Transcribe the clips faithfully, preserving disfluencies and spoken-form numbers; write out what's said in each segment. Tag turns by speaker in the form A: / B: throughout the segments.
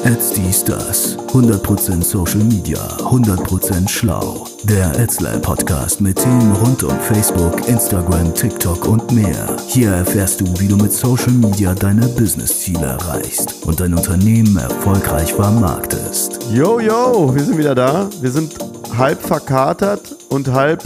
A: Ads dies das. hundert Prozent Social Media, hundert Prozent schlau. Der AdsLab Podcast mit Themen rund um Facebook, Instagram, TikTok und mehr. Hier erfährst du, wie du mit Social Media deine Business-Ziele erreichst und dein Unternehmen erfolgreich vermarktest.
B: Yo, yo, wir sind wieder da. Wir sind halb verkatert und halb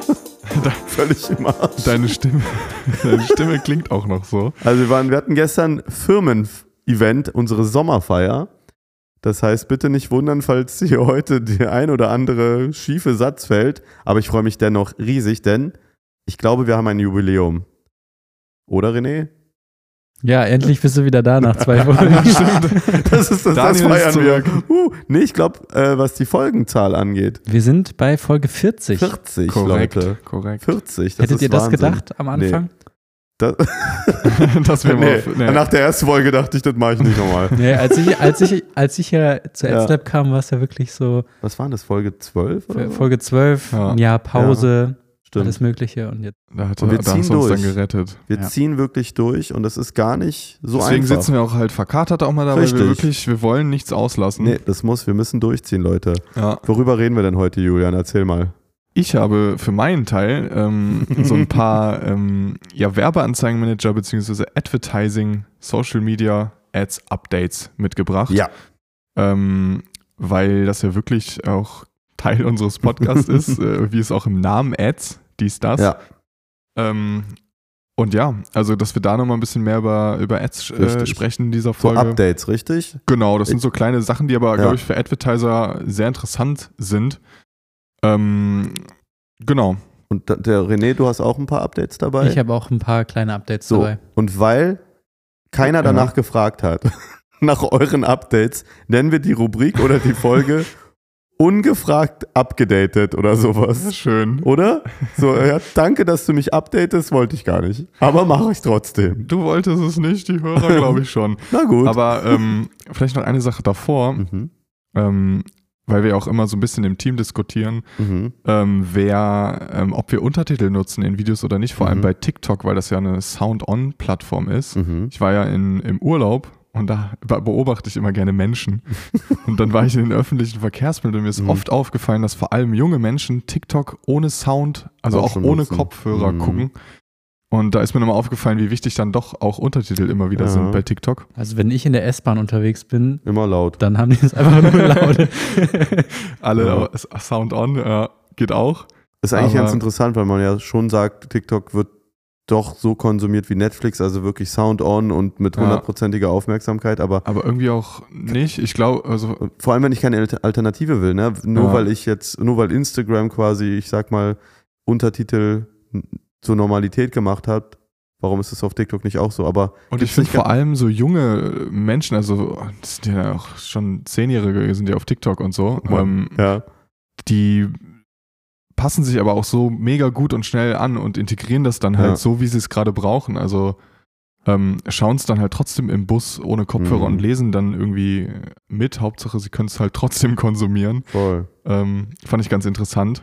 B: völlig im Arsch.
C: Deine Stimme, deine Stimme klingt auch noch so.
B: Also wir, waren, wir hatten gestern Firmen-Event, unsere Sommerfeier. Das heißt, bitte nicht wundern, falls hier heute der ein oder andere schiefe Satz fällt. Aber ich freue mich dennoch riesig, denn ich glaube, wir haben ein Jubiläum. Oder, René?
D: Ja, endlich bist du wieder da nach zwei Folgen.
B: Das ist das, das feiern wir. Uh, nee, ich glaube, äh, was die Folgenzahl angeht.
D: Wir sind bei Folge vierzig.
B: vierzig,
C: korrekt,
B: Leute.
C: Korrekt.
B: vierzig, das
D: Hättet
B: ist
D: ihr das
B: Wahnsinn.
D: gedacht am Anfang?
B: Nee. Das,
C: das wir
B: nee.
C: auf, nee.
B: Nach der ersten Folge dachte ich, das mache ich nicht nochmal.
D: Nee, als ich, als ich, als ich ja zur
B: Ja.
D: AdsLab kam, war es ja wirklich so
B: Was waren das, Folge zwölf? Oder so?
D: Folge zwölf,
C: Ja.
D: ein Jahr Pause,
B: Stimmt.
D: alles Mögliche. Und jetzt
C: Da, hat,
B: Und wir
C: da
B: ziehen
C: hast du uns
B: durch.
C: dann gerettet.
B: Wir
D: Ja.
B: ziehen wirklich durch und das ist gar nicht so
C: Deswegen
B: einfach.
C: sitzen wir auch halt verkatert auch mal da, weil
B: Richtig.
C: wir wirklich, wir wollen nichts auslassen.
B: Nee, das muss, wir müssen durchziehen, Leute.
C: Ja.
B: Worüber reden wir denn heute, Julian? Erzähl mal.
C: Ich habe für meinen Teil ähm, so ein paar ähm, ja, Werbeanzeigenmanager bzw. Advertising, Social Media, Ads Updates mitgebracht.
B: Ja.
C: Ähm, weil das ja wirklich auch Teil unseres Podcasts ist, äh, wie es auch im Namen Ads, dies, das.
B: Ja.
C: Ähm, und ja, also dass wir da nochmal ein bisschen mehr über, über Ads äh,
B: Richtig.
C: sprechen in dieser
B: So
C: Folge.
B: Updates, richtig?
C: Genau, das sind so kleine Sachen, die aber,
B: Ja.
C: glaube ich, für Advertiser sehr interessant sind. Ähm, genau.
B: Und da- der René, du hast auch ein paar Updates dabei?
D: ich habe auch ein paar kleine Updates
B: so.
D: dabei.
B: Und weil keiner
C: Ja.
B: danach gefragt hat, nach euren Updates, nennen wir die Rubrik oder die Folge ungefragt abgedatet oder sowas.
C: Schön.
B: Oder? So, ja, danke, dass du mich updatest, wollte ich gar nicht. Aber mache ich trotzdem.
C: Du wolltest es nicht, die Hörer glaube ich schon.
B: Na gut.
C: Aber ähm, vielleicht noch eine Sache davor,
B: mhm.
C: ähm, weil wir auch immer so ein bisschen im Team diskutieren,
B: Mhm.
C: ähm, wer, ähm, ob wir Untertitel nutzen in Videos oder nicht, vor allem
B: Mhm.
C: bei TikTok, weil das ja eine Sound-On-Plattform ist.
B: Mhm.
C: Ich war ja in, im Urlaub und da be- beobachte ich immer gerne Menschen. Und dann war ich in den öffentlichen Verkehrsmitteln und mir ist
B: Mhm.
C: oft aufgefallen, dass vor allem junge Menschen TikTok ohne Sound, also
B: Auch
C: auch
B: schon
C: ohne
B: nutzen.
C: Kopfhörer
B: Mhm.
C: gucken. Und da ist mir nochmal aufgefallen, wie wichtig dann doch auch Untertitel immer wieder
B: Ja.
C: sind bei TikTok.
D: Also wenn ich in der S-Bahn unterwegs bin,
B: Immer laut.
D: dann haben die es einfach nur laut.
C: Alle
B: Ja.
C: äh, Sound on, ja, geht auch.
B: Ist eigentlich
C: Aber-
B: ganz interessant, weil man ja schon sagt, TikTok wird doch so konsumiert wie Netflix, also wirklich Sound on und mit
C: Ja.
B: hundertprozentiger Aufmerksamkeit, aber
C: Aber irgendwie auch nicht. Ich glaube, also
B: vor allem, wenn ich keine Alter- Alternative will, ne? Nur
C: Ja.
B: weil ich jetzt, nur weil Instagram quasi, ich sag mal, Untertitel zur Normalität gemacht hat, warum ist es auf TikTok nicht auch so? Aber
C: und
B: gibt's
C: ich finde
B: nicht
C: vor
B: ganz-
C: allem so junge Menschen, also das sind ja auch schon Zehnjährige, sind ja auf TikTok und so,
B: Ja.
C: ähm,
B: ja,
C: die passen sich aber auch so mega gut und schnell an und integrieren das dann halt
B: Ja.
C: so, wie sie es gerade brauchen. Also ähm, schauen es dann halt trotzdem im Bus ohne Kopfhörer
B: Mhm.
C: und lesen dann irgendwie mit. Hauptsache, sie können es halt trotzdem konsumieren.
B: voll.
C: Ähm, fand ich ganz interessant.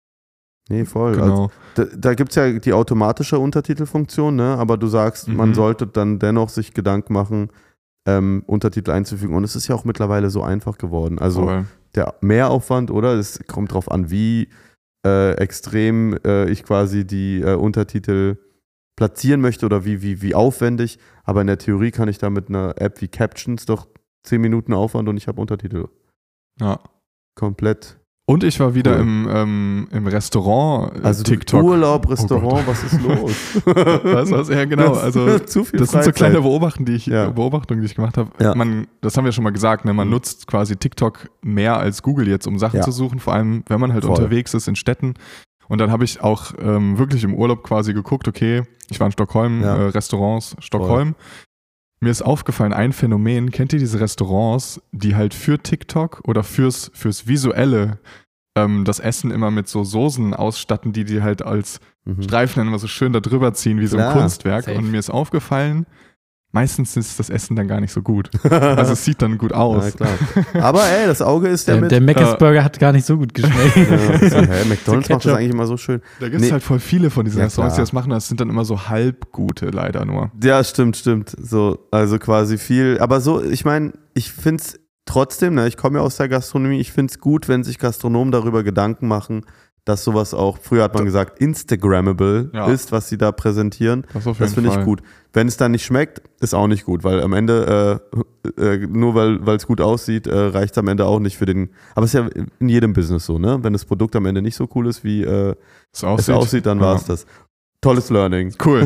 B: Nee, voll. Also,
C: Genau.
B: da da gibt es ja die automatische Untertitelfunktion, ne? Aber du sagst, man
C: Mhm.
B: sollte dann dennoch sich Gedanken machen, ähm, Untertitel einzufügen. Und es ist ja auch mittlerweile so einfach geworden. Also
C: Voll.
B: der Mehraufwand, oder? Es kommt drauf an, wie äh, extrem äh, ich quasi die äh, Untertitel platzieren möchte oder wie, wie, wie aufwendig. Aber in der Theorie kann ich da mit einer App wie Captions doch zehn Minuten Aufwand und ich habe Untertitel.
C: Ja.
B: Komplett.
C: Und ich war wieder
B: Cool.
C: im, ähm, im Restaurant äh,
B: Also
C: TikTok.
B: Urlaub,
C: Oh
B: Restaurant, was ist los?
C: Was, was? Ja, genau.
B: Das-
C: Also
B: zu viel
C: das sind so
B: Freizeit.
C: kleine Beobachtungen, die ich,
B: Ja.
C: Beobachtungen, die ich gemacht habe.
B: Ja.
C: Man, das haben wir schon mal gesagt, ne? Man
B: Mhm.
C: nutzt quasi TikTok mehr als Google jetzt, um Sachen
B: Ja.
C: zu suchen, vor allem wenn man halt
B: Voll.
C: unterwegs ist in Städten. Und dann habe ich auch ähm, wirklich im Urlaub quasi geguckt, okay, ich war in Stockholm,
B: Ja.
C: äh, Restaurants Stockholm. Mir ist aufgefallen, ein Phänomen, kennt ihr diese Restaurants, die halt für TikTok oder fürs, fürs Visuelle ähm, das Essen immer mit so Soßen ausstatten, die die halt als
B: Mhm.
C: Streifen dann immer so schön da drüber ziehen, wie so ein
B: Klar,
C: Kunstwerk.
D: safe.
C: Und mir ist aufgefallen, meistens ist das Essen dann gar nicht so gut. Also es sieht dann gut
B: Ja,
C: aus.
B: klar. Aber ey, das Auge ist ja
D: Der,
B: mit.
D: der Mc's Burger hat gar nicht so gut geschmeckt.
B: Ja, so, hä, McDonalds macht das
D: Ketchup.
B: eigentlich immer so schön.
C: Da gibt es
B: Nee.
C: halt voll viele von diesen
B: Ja,
C: Restaurants, die
B: klar.
C: das machen. Das sind dann immer so halbgute, leider nur.
B: Ja, stimmt, stimmt. So, also quasi viel. Aber so, ich meine, ich finde es trotzdem, ne, ich komme ja aus der Gastronomie, ich finde es gut, wenn sich Gastronomen darüber Gedanken machen, dass sowas auch, früher hat man gesagt, Instagrammable
C: Ja.
B: ist, was sie da präsentieren.
C: Das, auf
B: Das
C: jeden
B: finde ich
C: Fall.
B: gut. Wenn es dann nicht schmeckt, ist auch nicht gut, weil am Ende, äh, äh, nur weil es gut aussieht, äh, reicht es am Ende auch nicht für den, aber es ist ja in jedem Business so, ne? Wenn das Produkt am Ende nicht so cool ist, wie äh,
C: Es aussieht,
B: es aussieht, dann war es
C: ja.
B: das. Tolles Learning.
C: Cool.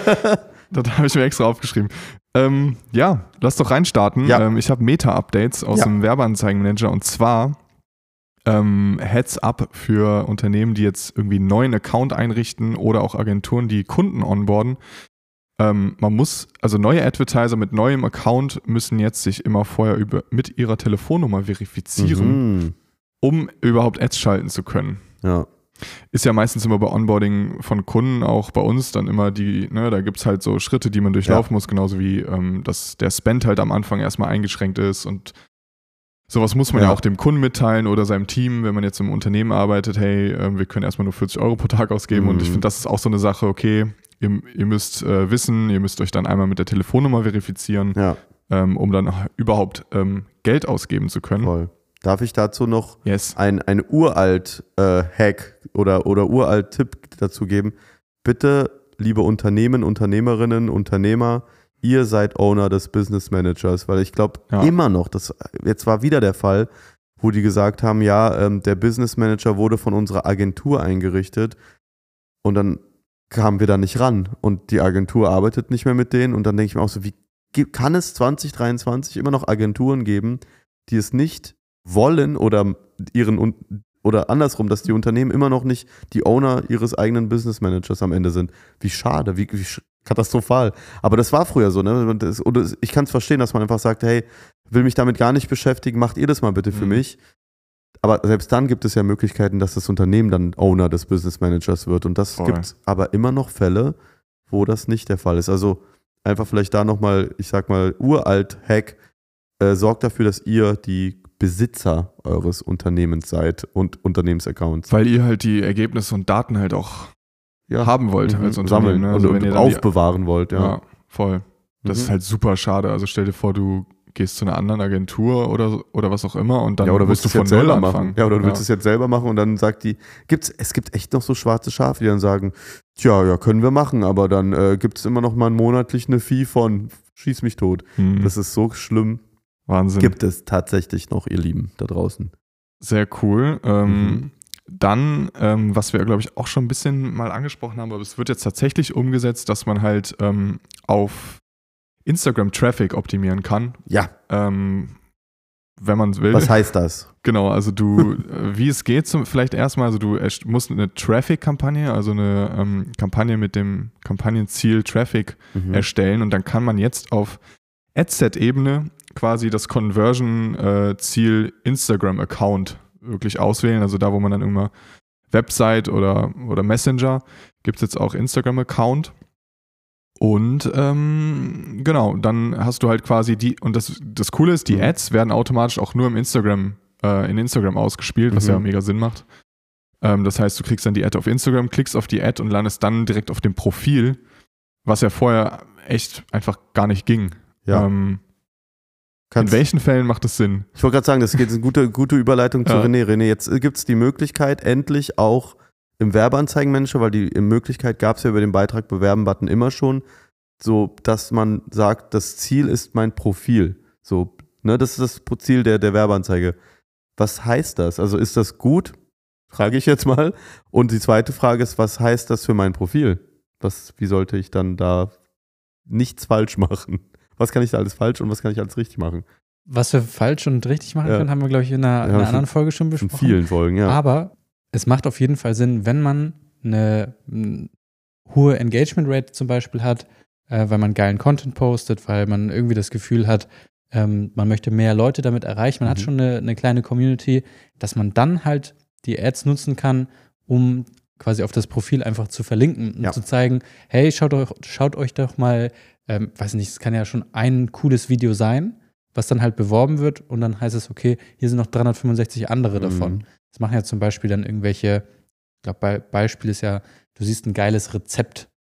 C: Das habe ich mir extra aufgeschrieben. Ähm, ja, lass doch reinstarten.
B: Ja.
C: Ähm, ich habe Meta-Updates aus
B: Ja.
C: dem Werbeanzeigenmanager und zwar ähm, Heads up für Unternehmen, die jetzt irgendwie einen neuen Account einrichten oder auch Agenturen, die Kunden onboarden. Ähm, man muss, also neue Advertiser mit neuem Account müssen jetzt sich immer vorher über, mit ihrer Telefonnummer verifizieren,
B: Mhm.
C: um überhaupt Ads schalten zu können.
B: Ja.
C: Ist ja meistens immer bei Onboarding von Kunden, auch bei uns dann immer die, ne, da gibt es halt so Schritte, die man durchlaufen
B: Ja.
C: muss, genauso wie, ähm, dass der Spend halt am Anfang erstmal eingeschränkt ist und sowas muss man ja.
B: Ja.
C: auch dem Kunden mitteilen oder seinem Team, wenn man jetzt im Unternehmen arbeitet, hey, ähm, wir können erstmal nur vierzig Euro pro Tag ausgeben
B: Mhm.
C: und ich finde, das ist auch so eine Sache, okay, ihr, ihr müsst äh, wissen, ihr müsst euch dann einmal mit der Telefonnummer verifizieren,
B: Ja,
C: ähm, um dann überhaupt ähm, Geld ausgeben zu können.
B: voll. Darf ich dazu noch
C: Yes.
B: ein, ein uralt äh, Hack oder, oder uralt Tipp dazu geben? Bitte, liebe Unternehmen, Unternehmerinnen, Unternehmer, ihr seid Owner des Business Managers, weil ich glaube
C: Ja.
B: immer noch, das jetzt war wieder der Fall, wo die gesagt haben, ja, ähm, der Business Manager wurde von unserer Agentur eingerichtet und dann kamen wir da nicht ran und die Agentur arbeitet nicht mehr mit denen und dann denke ich mir auch so, wie gi- kann es zwanzig dreiundzwanzig immer noch Agenturen geben, die es nicht wollen oder ihren Un- oder andersrum, dass die Unternehmen immer noch nicht die Owner ihres eigenen Business Managers am Ende sind. Wie schade, wie, wie sch- katastrophal. Aber das war früher so, ne? Und das, oder ich kann es verstehen, dass man einfach sagt, hey, will mich damit gar nicht beschäftigen, macht ihr das mal bitte für
C: Mhm.
B: mich. Aber selbst dann gibt es ja Möglichkeiten, dass das Unternehmen dann Owner des Business Managers wird. Und das
C: Voll.
B: gibt es aber immer noch Fälle, wo das nicht der Fall ist. Also einfach vielleicht da nochmal, ich sag mal, uralt Hack, äh, sorgt dafür, dass ihr die Besitzer eures Unternehmens seid und Unternehmensaccounts.
C: Weil ihr halt die Ergebnisse und Daten halt auch
B: Ja.
C: haben wollt
B: Mhm.
C: als Unternehmen.
B: Sammeln
C: Ne?
B: und,
C: Also wenn
B: und
C: ihr dann die-
B: aufbewahren wollt,
C: Ja,
B: ja.
C: voll. Das
B: Mhm.
C: ist halt super schade. Also stell dir vor, du gehst zu einer anderen Agentur oder, oder was auch immer und dann
B: ja, oder
C: musst
B: willst
C: du
B: du es
C: von
B: jetzt
C: Null
B: selber
C: anfangen.
B: machen? Ja, oder du willst es jetzt selber machen und dann sagt die, gibt's, es gibt echt noch so schwarze Schafe, die dann sagen, tja, ja, können wir machen, aber dann äh, gibt es immer noch mal monatlich eine Fee von schieß mich tot.
C: Hm,
B: Das ist so schlimm.
C: Wahnsinn.
B: Gibt es tatsächlich noch, ihr Lieben, da draußen.
C: Sehr cool. Ähm,
B: Mhm.
C: Dann, ähm, was wir, glaube ich, auch schon ein bisschen mal angesprochen haben, aber es wird jetzt tatsächlich umgesetzt, dass man halt ähm, auf Instagram-Traffic optimieren kann,
B: Ja,
C: ähm, wenn man will.
B: was heißt das?
C: Genau, also du, äh, wie es geht, zum, vielleicht erstmal, also du erst- musst eine Traffic-Kampagne, also eine ähm, Kampagne mit dem Kampagnenziel Traffic
B: Mhm.
C: erstellen und dann kann man jetzt auf Adset-Ebene quasi das Conversion-Ziel Instagram-Account wirklich auswählen, also da, wo man dann immer Website oder, oder Messenger, gibt es jetzt auch Instagram-Account. Und ähm, genau, dann hast du halt quasi die, und das, das Coole ist, die
B: Mhm.
C: Ads werden automatisch auch nur im Instagram, äh, in Instagram ausgespielt, was
B: Mhm.
C: ja mega Sinn macht. Ähm, das heißt, du kriegst dann die Ad auf Instagram, klickst auf die Ad und landest dann direkt auf dem Profil, was ja vorher echt einfach gar nicht ging.
B: Ja.
C: Ähm, in
B: Kannst-
C: welchen Fällen macht es Sinn?
B: Ich wollte gerade sagen, das geht eine gute, gute Überleitung zu
C: Ja.
B: René. René, jetzt gibt es die Möglichkeit, endlich auch im Werbeanzeigenmanager, weil die Möglichkeit gab es ja über den Beitrag Bewerben-Button immer schon, so dass man sagt, das Ziel ist mein Profil. So, ne, das ist das Ziel der, der Werbeanzeige. Was heißt das? Also ist das gut? Frage ich jetzt mal. Und die zweite Frage ist, was heißt das für mein Profil? Was, wie sollte ich dann da nichts falsch machen? Was kann ich da alles falsch und was kann ich alles richtig machen?
D: Was wir falsch und richtig machen
B: Ja.
D: können, haben wir, glaube ich, in einer, in
B: Ja,
D: einer
B: schon-
D: anderen Folge schon
B: In
D: besprochen.
B: vielen Folgen, ja.
D: Aber es macht auf jeden Fall Sinn, wenn man eine m, hohe Engagement Rate zum Beispiel hat, äh, weil man geilen Content postet, weil man irgendwie das Gefühl hat, ähm, man möchte mehr Leute damit erreichen, man hat
B: Mhm.
D: schon eine, eine kleine Community, dass man dann halt die Ads nutzen kann, um quasi auf das Profil einfach zu verlinken und
B: Ja.
D: zu zeigen, hey, schaut euch, schaut euch doch mal, ähm, weiß nicht, es kann ja schon ein cooles Video sein, was dann halt beworben wird und dann heißt es, okay, hier sind noch dreihundertfünfundsechzig andere davon.
B: Mhm.
D: Das machen ja zum Beispiel dann irgendwelche, ich glaube, Be Beispiel ist ja, du siehst ein geiles Rezept.
B: Ja.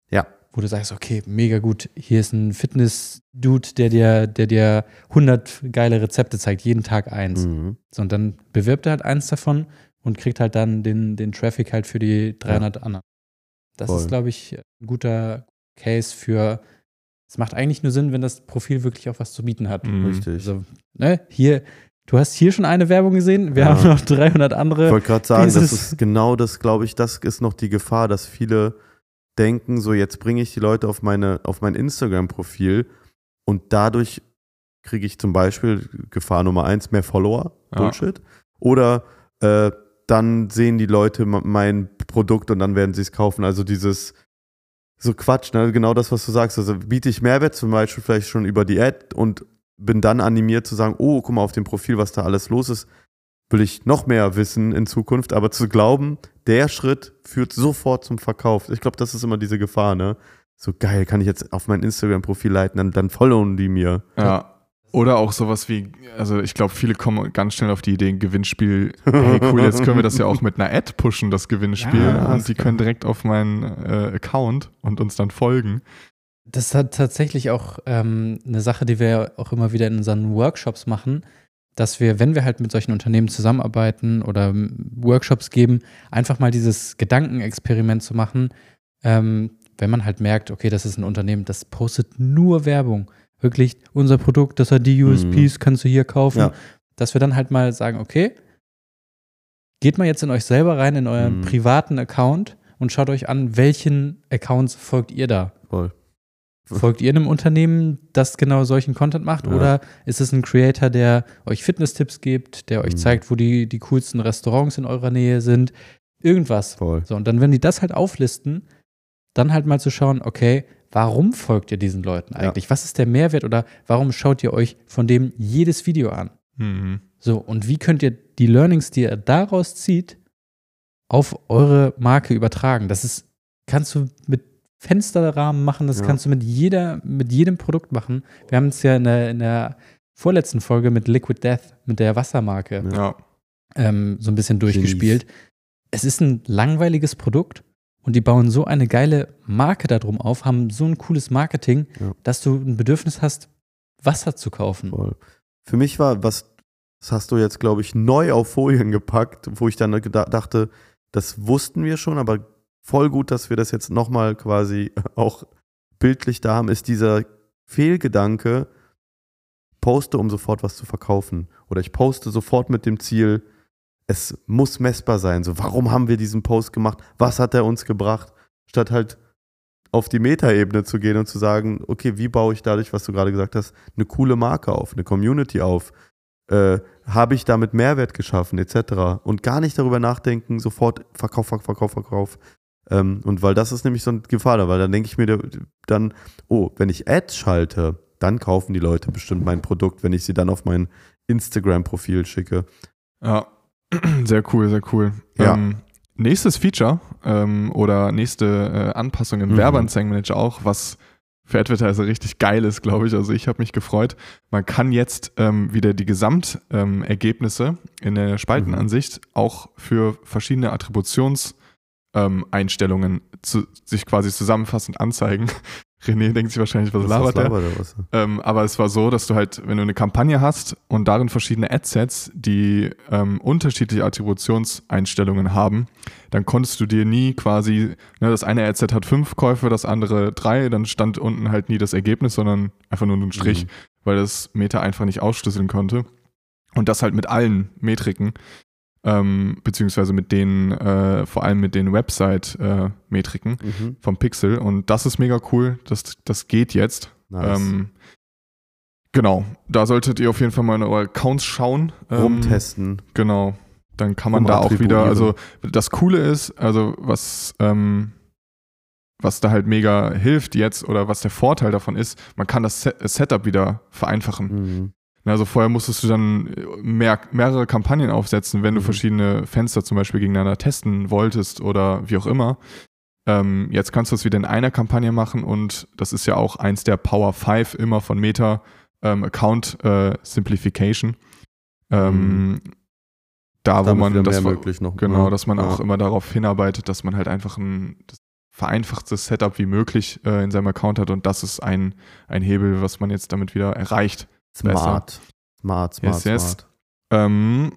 D: wo du sagst, okay, mega gut, hier ist ein Fitness-Dude, der dir, der dir hundert geile Rezepte zeigt, jeden Tag eins.
B: Mhm.
D: So, und dann bewirbt er halt eins davon und kriegt halt dann den, den Traffic halt für die dreihundert ja. anderen. Das
B: Voll.
D: ist, glaube ich, ein guter Case für, es macht eigentlich nur Sinn, wenn das Profil wirklich auch was zu bieten hat.
C: Mhm.
B: Richtig.
D: Also, ne, hier, du hast hier schon eine Werbung gesehen, wir
B: Ja.
D: haben noch dreihundert andere.
B: Ich wollte gerade sagen, das
D: Dieses-
B: ist genau das, glaube ich, das ist noch die Gefahr, dass viele denken, so jetzt bringe ich die Leute auf meine, auf mein Instagram-Profil und dadurch kriege ich zum Beispiel Gefahr Nummer eins, mehr Follower,
C: Ja.
B: Bullshit. Oder äh, dann sehen die Leute ma- mein Produkt und dann werden sie es kaufen. Also dieses so Quatsch, ne? Genau das, was du sagst. Also biete ich Mehrwert zum Beispiel vielleicht schon über die Ad und bin dann animiert zu sagen, oh, guck mal auf dem Profil, was da alles los ist, will ich noch mehr wissen in Zukunft, aber zu glauben, der Schritt führt sofort zum Verkauf. Ich glaube, das ist immer diese Gefahr, ne? So geil, kann ich jetzt auf mein Instagram-Profil leiten, dann, dann followen die mir.
C: Ja. Oder auch sowas wie, also ich glaube, viele kommen ganz schnell auf die Idee, ein Gewinnspiel, hey cool, jetzt können wir das ja auch mit einer Ad pushen, das Gewinnspiel.
D: Ja,
C: und die können direkt auf meinen äh, Account und uns dann folgen.
D: Das hat tatsächlich auch ähm, eine Sache, die wir auch immer wieder in unseren Workshops machen, dass wir, wenn wir halt mit solchen Unternehmen zusammenarbeiten oder ähm, Workshops geben, einfach mal dieses Gedankenexperiment zu machen, ähm, wenn man halt merkt, okay, das ist ein Unternehmen, das postet nur Werbung. Wirklich, unser Produkt, das hat die U S Ps, kannst du hier kaufen.
B: Ja.
D: Dass wir dann halt mal sagen, okay, geht mal jetzt in euch selber rein, in euren
B: Mhm.
D: privaten Account und schaut euch an, welchen Accounts folgt ihr da?
B: Voll.
D: Folgt ihr einem Unternehmen, das genau solchen Content macht?
B: Ja.
D: Oder ist es ein Creator, der euch Fitness-Tipps gibt, der euch
B: Mhm.
D: zeigt, wo die, die coolsten Restaurants in eurer Nähe sind? Irgendwas.
B: Voll.
D: So, und dann, wenn die das halt auflisten, dann halt mal zu schauen, okay, warum folgt ihr diesen Leuten eigentlich? Was ist der Mehrwert oder warum schaut ihr euch von dem jedes Video an?
C: Mhm.
D: So, und wie könnt ihr die Learnings, die ihr daraus zieht, auf eure Marke übertragen? Das ist, kannst du mit Fensterrahmen machen, das
B: Ja.
D: kannst du mit jeder, mit jedem Produkt machen. Wir haben es ja in der, in der vorletzten Folge mit Liquid Death, mit der Wassermarke,
B: Ja.
C: Ja.
D: ähm, so ein bisschen durchgespielt. Es ist ein langweiliges Produkt und die bauen so eine geile Marke darum auf, haben so ein cooles Marketing,
B: Ja.
D: dass du ein Bedürfnis hast, Wasser zu kaufen.
B: Voll. Für mich war, was, das hast du jetzt, glaube ich, neu auf Folien gepackt, wo ich dann geda- dachte, das wussten wir schon, aber voll gut, dass wir das jetzt nochmal quasi auch bildlich da haben, ist dieser Fehlgedanke, poste, um sofort was zu verkaufen. Oder ich poste sofort mit dem Ziel, es muss messbar sein. So, warum haben wir diesen Post gemacht? Was hat er uns gebracht? Statt halt auf die Metaebene zu gehen und zu sagen, okay, wie baue ich dadurch, was du gerade gesagt hast, eine coole Marke auf, eine Community auf? Äh, habe ich damit Mehrwert geschaffen, et cetera. Und gar nicht darüber nachdenken, sofort Verkauf, Verkauf, Verkauf, Verkauf. Ähm, und weil das ist nämlich so eine Gefahr da, weil dann denke ich mir dann, oh, wenn ich Ads schalte, dann kaufen die Leute bestimmt mein Produkt, wenn ich sie dann auf mein Instagram-Profil schicke.
C: Ja, sehr cool, sehr cool.
B: Ja.
C: Ähm, nächstes Feature ähm, oder nächste äh, Anpassung im
B: Mhm.
C: Werbeanzeigenmanager auch, was für Advertiser richtig geil ist, glaube ich. Also ich habe mich gefreut. Man kann jetzt ähm, wieder die Gesamtergebnisse ähm, in der Spaltenansicht auch für verschiedene Attributionseinstellungen ähm, zu, sich quasi zusammenfassend anzeigen. René denkt sich wahrscheinlich, was labert der?
B: labert der? Was?
C: Ähm, aber es war so, dass du halt, wenn du eine Kampagne hast und darin verschiedene Adsets, die ähm, unterschiedliche Attributionseinstellungen haben, dann konntest du dir nie quasi, ne, das eine Adset hat fünf Käufe, das andere drei, dann stand unten halt nie das Ergebnis, sondern einfach nur ein Strich,
B: Mhm.
C: weil das Meta einfach nicht ausschlüsseln konnte. Und das halt mit allen Metriken, ähm, beziehungsweise mit den, äh, vor allem mit den Website-Metriken
B: Mhm.
C: vom Pixel. Und das ist mega cool, das, das geht jetzt.
B: Nice.
C: Ähm, genau, da solltet ihr auf jeden Fall mal in eure Accounts schauen. Ähm,
B: Rumtesten.
C: Genau, dann kann man da auch wieder,
B: Rumattribuieren.
C: also das Coole ist, also was, ähm, was da halt mega hilft jetzt oder was der Vorteil davon ist, man kann das Set- Setup wieder vereinfachen.
B: Mhm.
C: Also vorher musstest du dann mehr, mehrere Kampagnen aufsetzen, wenn du
B: Mhm.
C: verschiedene Fenster zum Beispiel gegeneinander testen wolltest oder wie auch immer. Ähm, jetzt kannst du es wieder in einer Kampagne machen und das ist ja auch eins der Power fünf immer von Meta, ähm, Account äh, Simplification. Ähm, Da, wo
B: Damit
C: man
B: wieder
C: das
B: mehr
C: war-
B: möglich noch.
C: genau,
B: Ja.
C: dass man
B: Ja.
C: auch immer darauf hinarbeitet, dass man halt einfach ein das vereinfachtes Setup wie möglich äh, in seinem Account hat und das ist ein, ein Hebel, was man jetzt damit wieder erreicht.
B: Smart. Besser. Smart, smart,
C: yes, yes.
B: smart.
C: Ähm,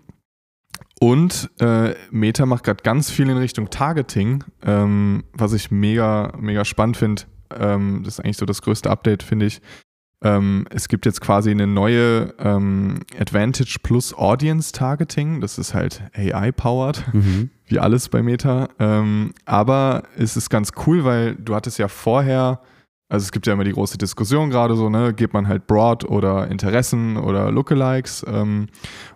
C: und äh, Meta macht gerade ganz viel in Richtung Targeting, ähm, was ich mega, mega spannend finde. Ähm, das ist eigentlich so das größte Update, finde ich. Ähm, es gibt jetzt quasi eine neue ähm, Advantage Plus Audience Targeting. Das ist halt A I-powered, mhm. wie alles bei Meta. Ähm, aber es ist ganz cool, weil du hattest ja vorher, also es gibt ja immer die große Diskussion gerade so, ne, geht man halt Broad oder Interessen oder Lookalikes ähm,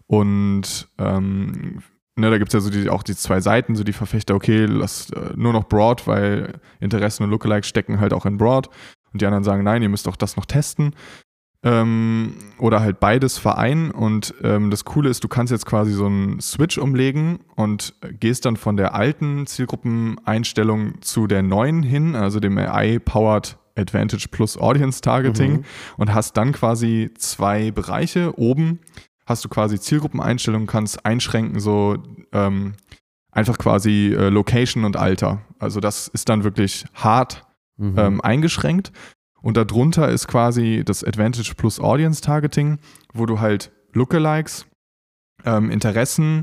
C: und ähm, ne, da gibt es ja so die, auch die zwei Seiten, so die Verfechter, okay, lass äh, nur noch Broad, weil Interessen und Lookalikes stecken halt auch in Broad. Und die anderen sagen, nein, ihr müsst auch das noch testen. Ähm, oder halt beides vereinen. Und ähm, das Coole ist, du kannst jetzt quasi so einen Switch umlegen und gehst dann von der alten Zielgruppeneinstellung zu der neuen hin, also dem A I-powered Advantage Plus Audience Targeting mhm. und hast dann quasi zwei Bereiche. Oben hast du quasi Zielgruppeneinstellungen, kannst einschränken, so ähm, einfach quasi äh, Location und Alter. Also das ist dann wirklich hart Mhm. Ähm, eingeschränkt und darunter ist quasi das Advantage Plus Audience Targeting, wo du halt Lookalikes, ähm, Interessen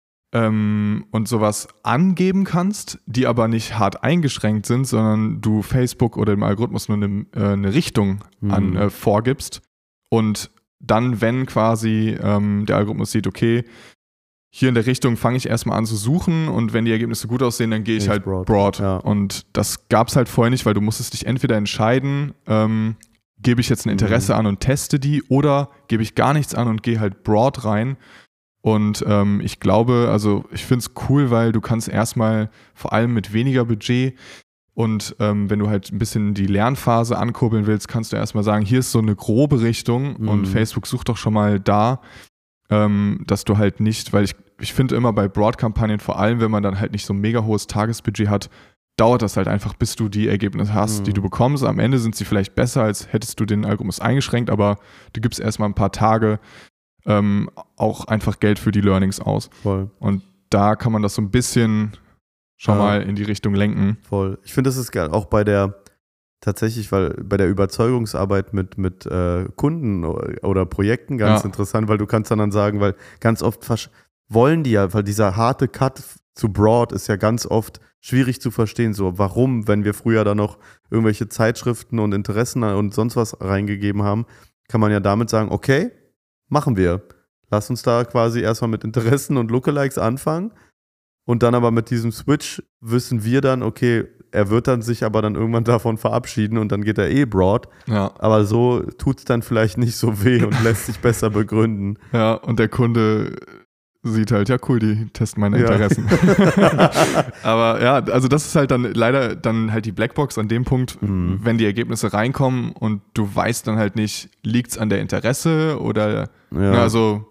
C: ähm, und sowas angeben kannst, die aber nicht hart eingeschränkt sind, sondern du Facebook oder dem Algorithmus nur eine, äh, eine Richtung mhm. an, äh, vorgibst und dann, wenn quasi ähm, der Algorithmus sieht, okay, hier in der Richtung fange ich erstmal an zu suchen und wenn die Ergebnisse gut aussehen, dann gehe ich halt broad. broad. Ja. Und das gab es halt vorher nicht, weil du musstest dich entweder entscheiden, ähm, gebe ich jetzt ein Interesse mhm. an und teste die oder gebe ich gar nichts an und gehe halt broad rein. Und ähm, ich glaube, also ich finde es cool, weil du kannst erstmal vor allem mit weniger Budget und ähm, wenn du halt ein bisschen die Lernphase ankurbeln willst, kannst du erstmal sagen, hier ist so eine grobe Richtung mhm. und Facebook sucht doch schon mal da. Ähm, dass du halt nicht, weil ich, ich finde immer bei Broad-Kampagnen, vor allem wenn man dann halt nicht so ein mega hohes Tagesbudget hat, dauert das halt einfach, bis du die Ergebnisse hast, mhm. die du bekommst. Am Ende sind sie vielleicht besser, als hättest du den Algorithmus eingeschränkt, aber du gibst erstmal ein paar Tage ähm, auch einfach Geld für die Learnings aus.
B: Voll.
C: Und da kann man das so ein bisschen schon ja. mal in die Richtung lenken.
B: Voll. Ich finde, das ist geil, auch bei der tatsächlich, weil bei der Überzeugungsarbeit mit, mit äh, Kunden oder Projekten ganz ja. interessant, weil du kannst dann, dann sagen, weil ganz oft versch- wollen die ja, weil dieser harte Cut zu Broad ist ja ganz oft schwierig zu verstehen, so warum, wenn wir früher da noch irgendwelche Zeitschriften und Interessen und sonst was reingegeben haben, kann man ja damit sagen, okay, machen wir. Lass uns da quasi erstmal mit Interessen und Lookalikes anfangen und dann aber mit diesem Switch wissen wir dann, okay, er wird dann sich aber dann irgendwann davon verabschieden und dann geht er eh broad.
C: Ja.
B: Aber so tut es dann vielleicht nicht so weh und lässt sich besser begründen.
C: Ja, und der Kunde sieht halt, ja cool, die testen meine Interessen.
B: Ja.
C: Aber ja, also das ist halt dann leider dann halt die Blackbox an dem Punkt,
B: mhm.
C: wenn die Ergebnisse reinkommen und du weißt dann halt nicht, liegt es an der Interesse oder,
B: ja.
C: na, also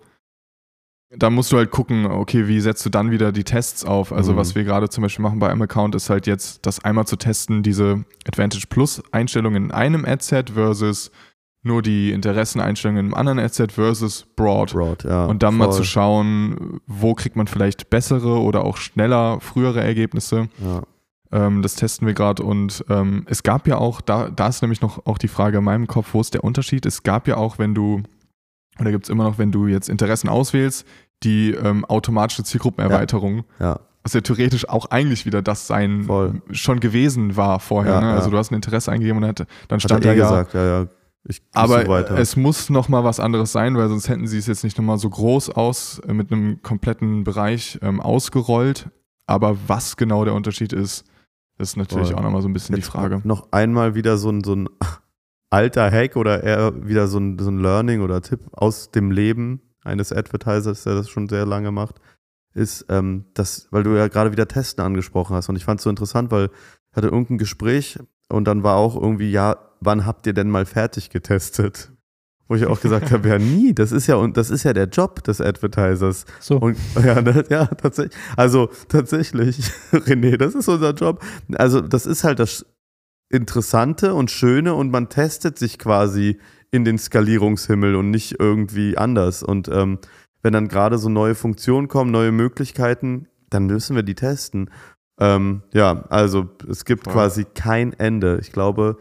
C: da musst du halt gucken, okay, wie setzt du dann wieder die Tests auf? Also mhm. was wir gerade zum Beispiel machen bei einem Account ist halt jetzt, das einmal zu testen, diese Advantage Plus Einstellungen in einem Adset versus nur die Interesseneinstellungen im anderen Adset versus Broad.
B: Broad ja,
C: und dann
B: voll.
C: mal zu schauen, wo kriegt man vielleicht bessere oder auch schneller, frühere Ergebnisse.
B: Ja.
C: Ähm, das testen wir gerade und ähm, es gab ja auch, da, da ist nämlich noch auch die Frage in meinem Kopf, wo ist der Unterschied? Es gab ja auch, wenn du, oder gibt es immer noch, wenn du jetzt Interessen auswählst, die ähm, automatische Zielgruppenerweiterung,
B: ja. Ja.
C: was ja theoretisch auch eigentlich wieder das sein
B: Voll.
C: schon gewesen war vorher.
B: Ja,
C: ne?
B: ja.
C: Also du hast ein Interesse eingegeben und hat, dann stand
B: hat
C: da
B: er
C: ja,
B: gesagt, ja, ja. Ich
C: aber
B: so weiter.
C: Es muss nochmal was anderes sein, weil sonst hätten sie es jetzt nicht nochmal so groß aus, äh, mit einem kompletten Bereich ähm, ausgerollt. Aber was genau der Unterschied ist, ist natürlich Voll. Auch nochmal so ein bisschen
B: jetzt
C: die Frage.
B: Noch einmal wieder so ein, so ein alter Hack oder eher wieder so ein, so ein Learning oder Tipp aus dem Leben eines Advertisers, der das schon sehr lange macht, ist, ähm, das, weil du ja gerade wieder Testen angesprochen hast und ich fand es so interessant, weil ich hatte irgendein Gespräch und dann war auch irgendwie, ja, wann habt ihr denn mal fertig getestet? Wo ich auch gesagt habe, ja nie, das ist ja, und das ist ja der Job des Advertisers.
D: So.
B: Und, ja, ne, ja, tatsächlich, also tatsächlich, René, das ist unser Job. Also das ist halt das Interessante und Schöne und man testet sich quasi in den Skalierungshimmel und nicht irgendwie anders. Und ähm, wenn dann gerade so neue Funktionen kommen, neue Möglichkeiten, dann müssen wir die testen. Ähm, ja, also es gibt
C: Voll.
B: quasi kein Ende. Ich glaube,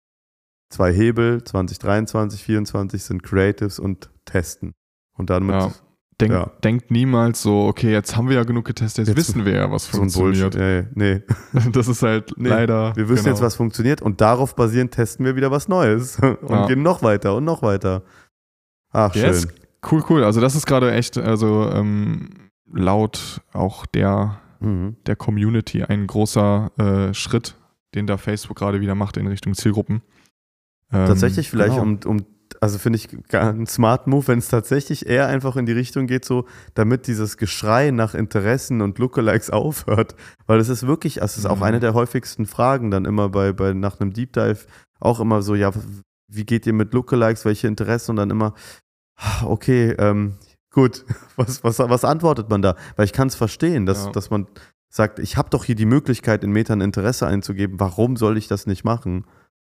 B: zwei Hebel, zwanzig dreiundzwanzig, vierundzwanzig sind Creatives und Testen. Und damit
C: Ja. Denk,
B: Ja.
C: Denkt niemals so, okay, jetzt haben wir ja genug getestet, jetzt,
B: Jetzt
C: wissen wir ja, was
B: so ein Bullshit.
C: funktioniert.
B: Nee, nee.
C: Das ist halt
B: Nee,
C: leider.
B: Wir wissen
C: genau.
B: jetzt, was funktioniert und darauf basierend testen wir wieder was Neues und
C: Ja.
B: gehen noch weiter und noch weiter. Ach,
C: Yes.
B: schön.
C: Cool, cool. Also das ist gerade echt, also ähm, laut auch der,
B: Mhm.
C: der Community ein großer äh, Schritt, den da Facebook gerade wieder macht in Richtung Zielgruppen. Ähm,
B: Tatsächlich vielleicht
C: genau.
B: um, um, also finde ich gar ein smart Move, wenn es tatsächlich eher einfach in die Richtung geht, so, damit dieses Geschrei nach Interessen und Lookalikes aufhört. Weil es ist wirklich, es ist auch
C: Mhm.
B: eine der häufigsten Fragen dann immer bei, bei nach einem Deep Dive auch immer so, ja, wie geht ihr mit Lookalikes, welche Interessen und dann immer, okay, ähm, gut, was, was, was antwortet man da? Weil ich kann es verstehen, dass,
C: Ja.
B: dass man sagt, ich habe doch hier die Möglichkeit, in Meta ein Interesse einzugeben, warum soll ich das nicht machen?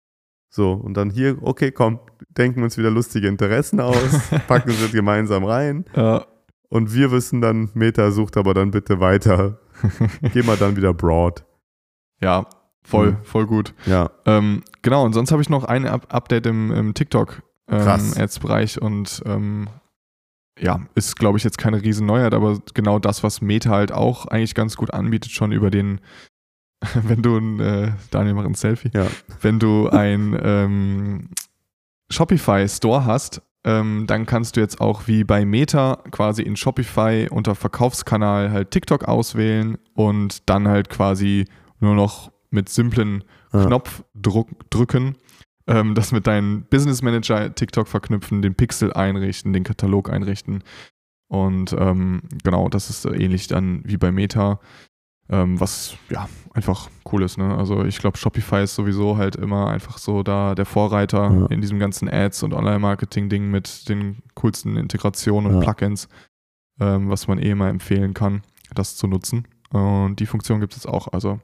B: So, und dann hier, okay, komm, denken uns wieder lustige Interessen aus, packen sie gemeinsam rein
C: Ja.
B: und wir wissen dann, Meta sucht aber dann bitte weiter. Gehen wir dann wieder broad.
C: Ja, voll,
B: Mhm.
C: voll gut.
B: Ja,
C: Ähm, genau, und sonst habe ich noch ein Up Update im, im
B: Krass.
C: TikTok-Ads-Bereich und ähm, ja, ist, glaube ich, jetzt keine riesen Neuheit, aber genau das, was Meta halt auch eigentlich ganz gut anbietet, schon über den, wenn du ein, äh, Daniel macht ein Selfie,
B: ja.
C: wenn du ein ähm, Shopify-Store hast, ähm, dann kannst du jetzt auch wie bei Meta quasi in Shopify unter Verkaufskanal halt TikTok auswählen und dann halt quasi nur noch mit simplen
B: Ja.
C: Knopfdruck drücken, ähm, das mit deinem Business Manager TikTok verknüpfen, den Pixel einrichten, den Katalog einrichten. Und ähm, genau, das ist ähnlich dann wie bei Meta, ähm, was ja einfach cool ist. Ne? Also ich glaube, Shopify ist sowieso halt immer einfach so da der Vorreiter
B: Ja.
C: in diesem ganzen Ads- und Online-Marketing-Ding mit den coolsten Integrationen und
B: Ja.
C: Plugins, ähm, was man eh immer empfehlen kann, das zu nutzen. Und die Funktion gibt es jetzt auch. Also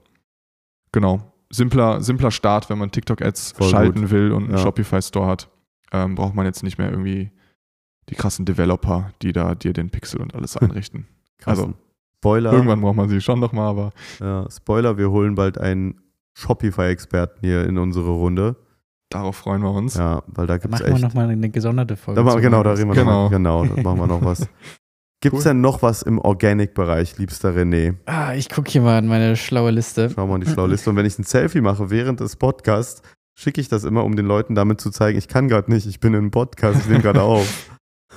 C: genau, simpler, simpler Start, wenn man TikTok-Ads
B: Voll
C: schalten
B: gut.
C: will und einen
B: Ja.
C: Shopify-Store hat. Ähm, braucht man jetzt nicht mehr irgendwie die krassen Developer, die da dir den Pixel und alles einrichten.
B: Krass.
C: Also
B: Spoiler.
C: irgendwann braucht man sie schon nochmal, aber
B: Ja, Spoiler, wir holen bald einen Shopify-Experten hier in unsere Runde.
C: darauf freuen wir uns.
B: Ja, weil da
D: Da
B: gibt es
D: machen wir
B: echt.
D: nochmal eine gesonderte Folge.
B: Da machen,
D: zu.
B: genau, da reden wir
C: Genau.
B: noch mal, genau, da machen wir noch was. Gibt es
C: Cool.
B: denn noch was im Organic-Bereich, liebster René?
D: Ah, ich gucke hier mal in meine schlaue Liste.
B: Schau mal in die schlaue Liste. Und wenn ich ein Selfie mache während des Podcasts, schicke ich das immer, um den Leuten damit zu zeigen, ich kann gerade nicht, ich bin im Podcast, ich nehme gerade auf.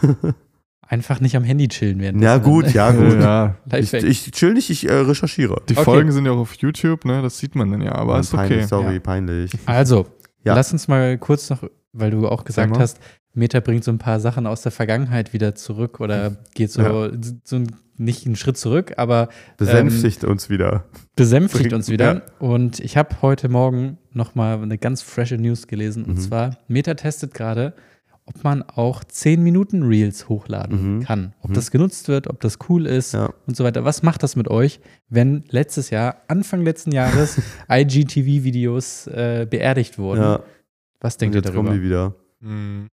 D: Einfach nicht am Handy chillen werden.
B: Ja gut, ja gut.
C: Ja,
B: Ich,
D: Lifehack.
B: ich chill nicht, ich äh, recherchiere.
C: die
D: Okay.
C: Folgen sind ja auch auf YouTube, ne? Das sieht man dann ja, aber
B: Mann,
C: ist okay.
B: peinlich, sorry,
D: Ja.
B: peinlich.
D: Also,
B: Ja.
D: lass uns mal kurz noch, weil du auch gesagt
C: Sag mal.
D: hast, Meta bringt so ein paar Sachen aus der Vergangenheit wieder zurück oder geht so,
B: Ja.
D: so ein, nicht einen Schritt zurück, aber
B: Besänftigt uns wieder.
D: besänftigt
B: Bringt-
D: uns wieder.
B: ja.
D: Und ich habe heute Morgen nochmal eine ganz frische News gelesen. Und
B: Mhm.
D: zwar, Meta testet gerade, ob man auch zehn Minuten Reels hochladen
B: Mhm.
D: kann. Ob
B: Mhm.
D: das genutzt wird, ob das cool ist
B: Ja.
D: und so weiter. Was macht das mit euch, wenn letztes Jahr, Anfang letzten Jahres, I G T V-Videos äh, beerdigt wurden?
B: Ja.
D: Was
B: Und
D: denkt ihr
B: jetzt
D: darüber?
B: kommen die wieder.
C: Hm,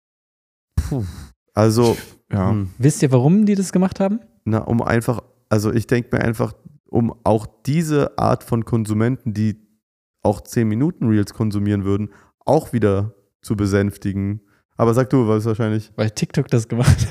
B: Puh. Also,
C: Ja.
B: hm,
D: Wisst ihr, warum die das gemacht haben?
B: na, um einfach, also ich denke mir einfach, um auch diese Art von Konsumenten, die auch zehn Minuten Reels konsumieren würden, auch wieder zu besänftigen. Aber sag du, was wahrscheinlich.
D: Weil TikTok das gemacht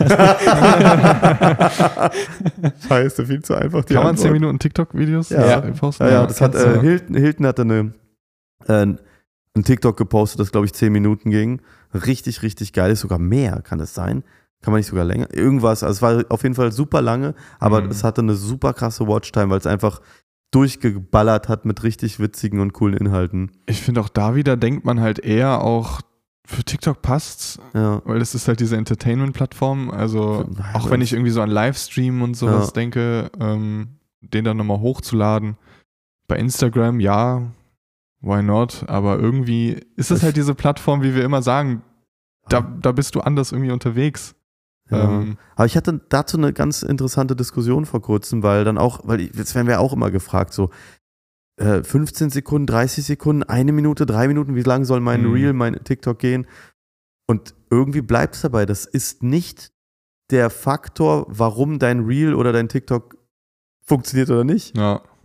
D: hat.
B: Scheiße, viel zu einfach die
C: Kann man
B: Antwort.
C: zehn Minuten TikTok-Videos
B: Ja.
C: posten?
B: Ja, ja, das hat
D: kannst du.
B: äh, Hilton, Hilton hatte eine, äh, ein TikTok gepostet, das glaube ich zehn Minuten ging. Richtig, richtig geil. Ist sogar mehr, kann es sein? Kann man nicht sogar länger? Irgendwas. Also es war auf jeden Fall super lange, aber
C: Mhm.
B: es hatte eine super krasse Watchtime, weil es einfach durchgeballert hat mit richtig witzigen und coolen Inhalten.
C: Ich finde auch da wieder denkt man halt eher auch, für TikTok passt's,
B: Ja.
C: weil das ist halt diese Entertainment-Plattform. Also
B: Ja,
C: auch wenn ich irgendwie so an Livestream und sowas
B: Ja.
C: denke, ähm, den dann nochmal hochzuladen. Bei Instagram, ja, why not? Aber irgendwie ist es
B: Ich-
C: halt diese Plattform, wie wir immer sagen, da, da bist du anders irgendwie unterwegs.
B: Ja.
C: Ähm,
B: Aber ich hatte dazu eine ganz interessante Diskussion vor kurzem, weil dann auch, weil ich, jetzt werden wir auch immer gefragt, so äh, fünfzehn Sekunden, dreißig Sekunden, eine Minute, drei Minuten, wie lang soll mein
C: Mhm.
B: Reel, mein TikTok gehen? Und irgendwie bleibt es dabei, das ist nicht der Faktor, warum dein Reel oder dein TikTok funktioniert oder nicht.
C: ja.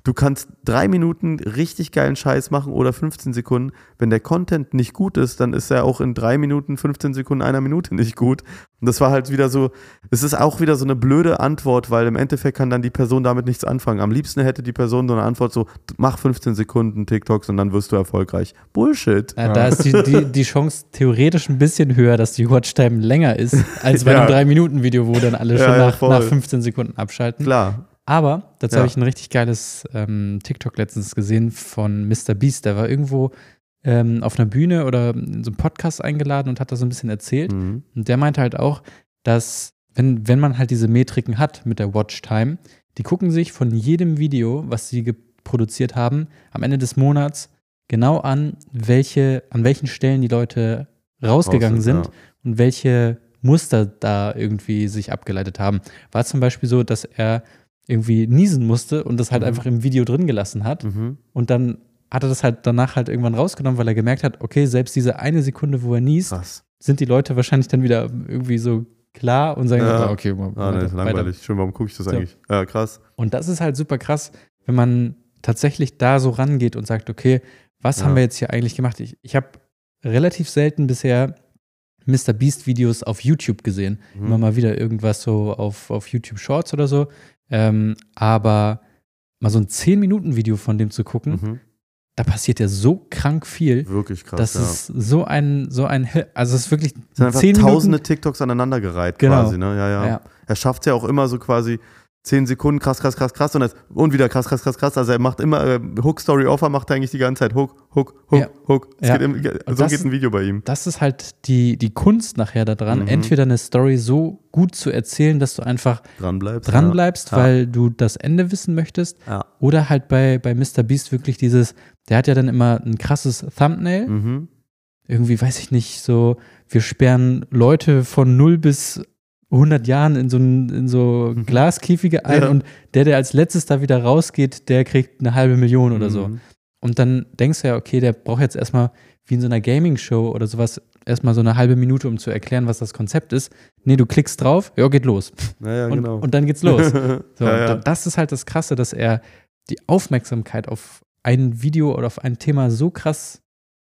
B: du kannst drei Minuten richtig geilen Scheiß machen oder fünfzehn Sekunden. Wenn der Content nicht gut ist, dann ist er auch in drei Minuten, fünfzehn Sekunden, einer Minute nicht gut. Und das war halt wieder so, es ist auch wieder so eine blöde Antwort, weil im Endeffekt kann dann die Person damit nichts anfangen. Am liebsten hätte die Person so eine Antwort so, mach fünfzehn Sekunden TikToks und dann wirst du erfolgreich. Bullshit.
D: Ja, da ist die, die, die Chance theoretisch ein bisschen höher, dass die Watchtime länger ist, als bei
B: Ja.
D: einem drei Minuten Video, wo dann alle schon
B: Ja, ja,
D: nach,
B: voll.
D: nach fünfzehn Sekunden abschalten.
B: Klar.
D: Aber dazu
B: Ja.
D: habe ich ein richtig geiles ähm, TikTok letztens gesehen von Mister Beast. Der war irgendwo ähm, auf einer Bühne oder in so einem Podcast eingeladen und hat da so ein bisschen erzählt.
B: Mhm.
D: Und der meinte halt auch, dass, wenn, wenn man halt diese Metriken hat mit der Watchtime, die gucken sich von jedem Video, was sie ge- produziert haben, am Ende des Monats genau an, welche, an welchen Stellen die Leute rausgegangen
B: Raus
D: sind
B: ja.
D: und welche Muster da irgendwie sich abgeleitet haben. War zum Beispiel so, dass er irgendwie niesen musste und das halt
B: Mhm.
D: einfach im Video drin gelassen hat.
B: Mhm.
D: Und dann hat er das halt danach halt irgendwann rausgenommen, weil er gemerkt hat, okay, selbst diese eine Sekunde, wo er niest,
B: Krass.
D: sind die Leute wahrscheinlich dann wieder irgendwie so klar und sagen,
B: Ja.
D: ah, okay, mal,
B: Ah, nee,
D: weiter,
B: ist langweilig. Schön, warum gucke ich das
D: So.
B: eigentlich? Ja, krass.
D: Und das ist halt super krass, wenn man tatsächlich da so rangeht und sagt, okay, was
B: Ja.
D: haben wir jetzt hier eigentlich gemacht? Ich, ich habe relativ selten bisher Mister Beast-Videos auf YouTube gesehen.
B: Mhm.
D: Immer mal wieder irgendwas so auf, auf YouTube Shorts oder so. Ähm, aber mal so ein zehn Minuten Video von dem zu gucken,
B: Mhm.
D: da passiert ja so krank viel.
B: Wirklich krass,
D: Das
B: ja.
D: ist so ein, so ein, also es ist wirklich
B: Es sind einfach
D: zehn
B: tausende
D: Minuten.
B: TikToks aneinandergereiht
D: Genau.
B: quasi, ne? Ja, ja.
D: Ja.
B: Er schafft es ja auch immer so quasi zehn Sekunden, krass, krass, krass, krass und, das, und wieder krass, krass, krass, krass. Also er macht immer, äh, Hook, Story, Offer macht er eigentlich die ganze Zeit. Hook, Hook, Hook,
D: Ja.
B: Hook. Es
D: Ja.
B: geht im,
D: Und
B: so
D: das-
B: geht ein Video bei ihm.
D: Das ist halt die, die Kunst nachher daran,
B: Mhm.
D: entweder eine Story so gut zu erzählen, dass du einfach
B: Dranbleibst.
D: dranbleibst,
B: Ja.
D: weil du das Ende wissen möchtest.
B: Ja.
D: Oder halt bei, bei Mister Beast wirklich dieses, der hat ja dann immer ein krasses Thumbnail.
B: Mhm.
D: Irgendwie, weiß ich nicht, so, wir sperren Leute von null bis hundert Jahren in so, ein- in so
B: Mhm.
D: Glaskäfige ein
B: Ja.
D: und der, der als letztes da wieder rausgeht, der kriegt eine halbe Million oder so.
B: Mhm.
D: Und dann denkst du ja, okay, der braucht jetzt erstmal, wie in so einer Gaming-Show oder sowas, erstmal so eine halbe Minute, um zu erklären, was das Konzept ist. Nee, du klickst drauf, ja, geht los.
B: Ja, ja,
D: Und,
B: genau.
D: und dann geht's los. So,
B: ja, ja.
D: da- Das ist halt das Krasse, dass er die Aufmerksamkeit auf ein Video oder auf ein Thema so krass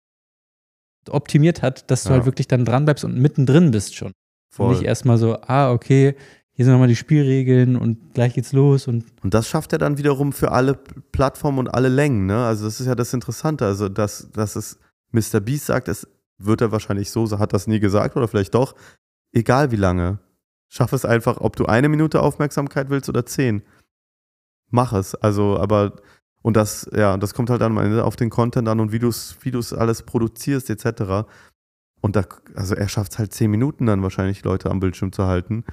D: optimiert hat, dass du
B: Ja.
D: halt wirklich dann dranbleibst und mittendrin bist schon. Und
B: Voll.
D: nicht erstmal so, ah, okay, hier sind nochmal die Spielregeln und gleich geht's los und
B: Und das schafft er dann wiederum für alle Plattformen und alle Längen, ne? Also das ist ja das Interessante. Also, dass, dass es Mister Beast sagt, es wird er wahrscheinlich so, hat das nie gesagt oder vielleicht doch, egal wie lange. Schaff es einfach, ob du eine Minute Aufmerksamkeit willst oder zehn. Mach es. Also, aber, und das, ja, das kommt halt dann am Ende auf den Content an und wie du es wie du's alles produzierst, et cetera. Und da, also er schafft es halt zehn Minuten dann wahrscheinlich, Leute am Bildschirm zu halten.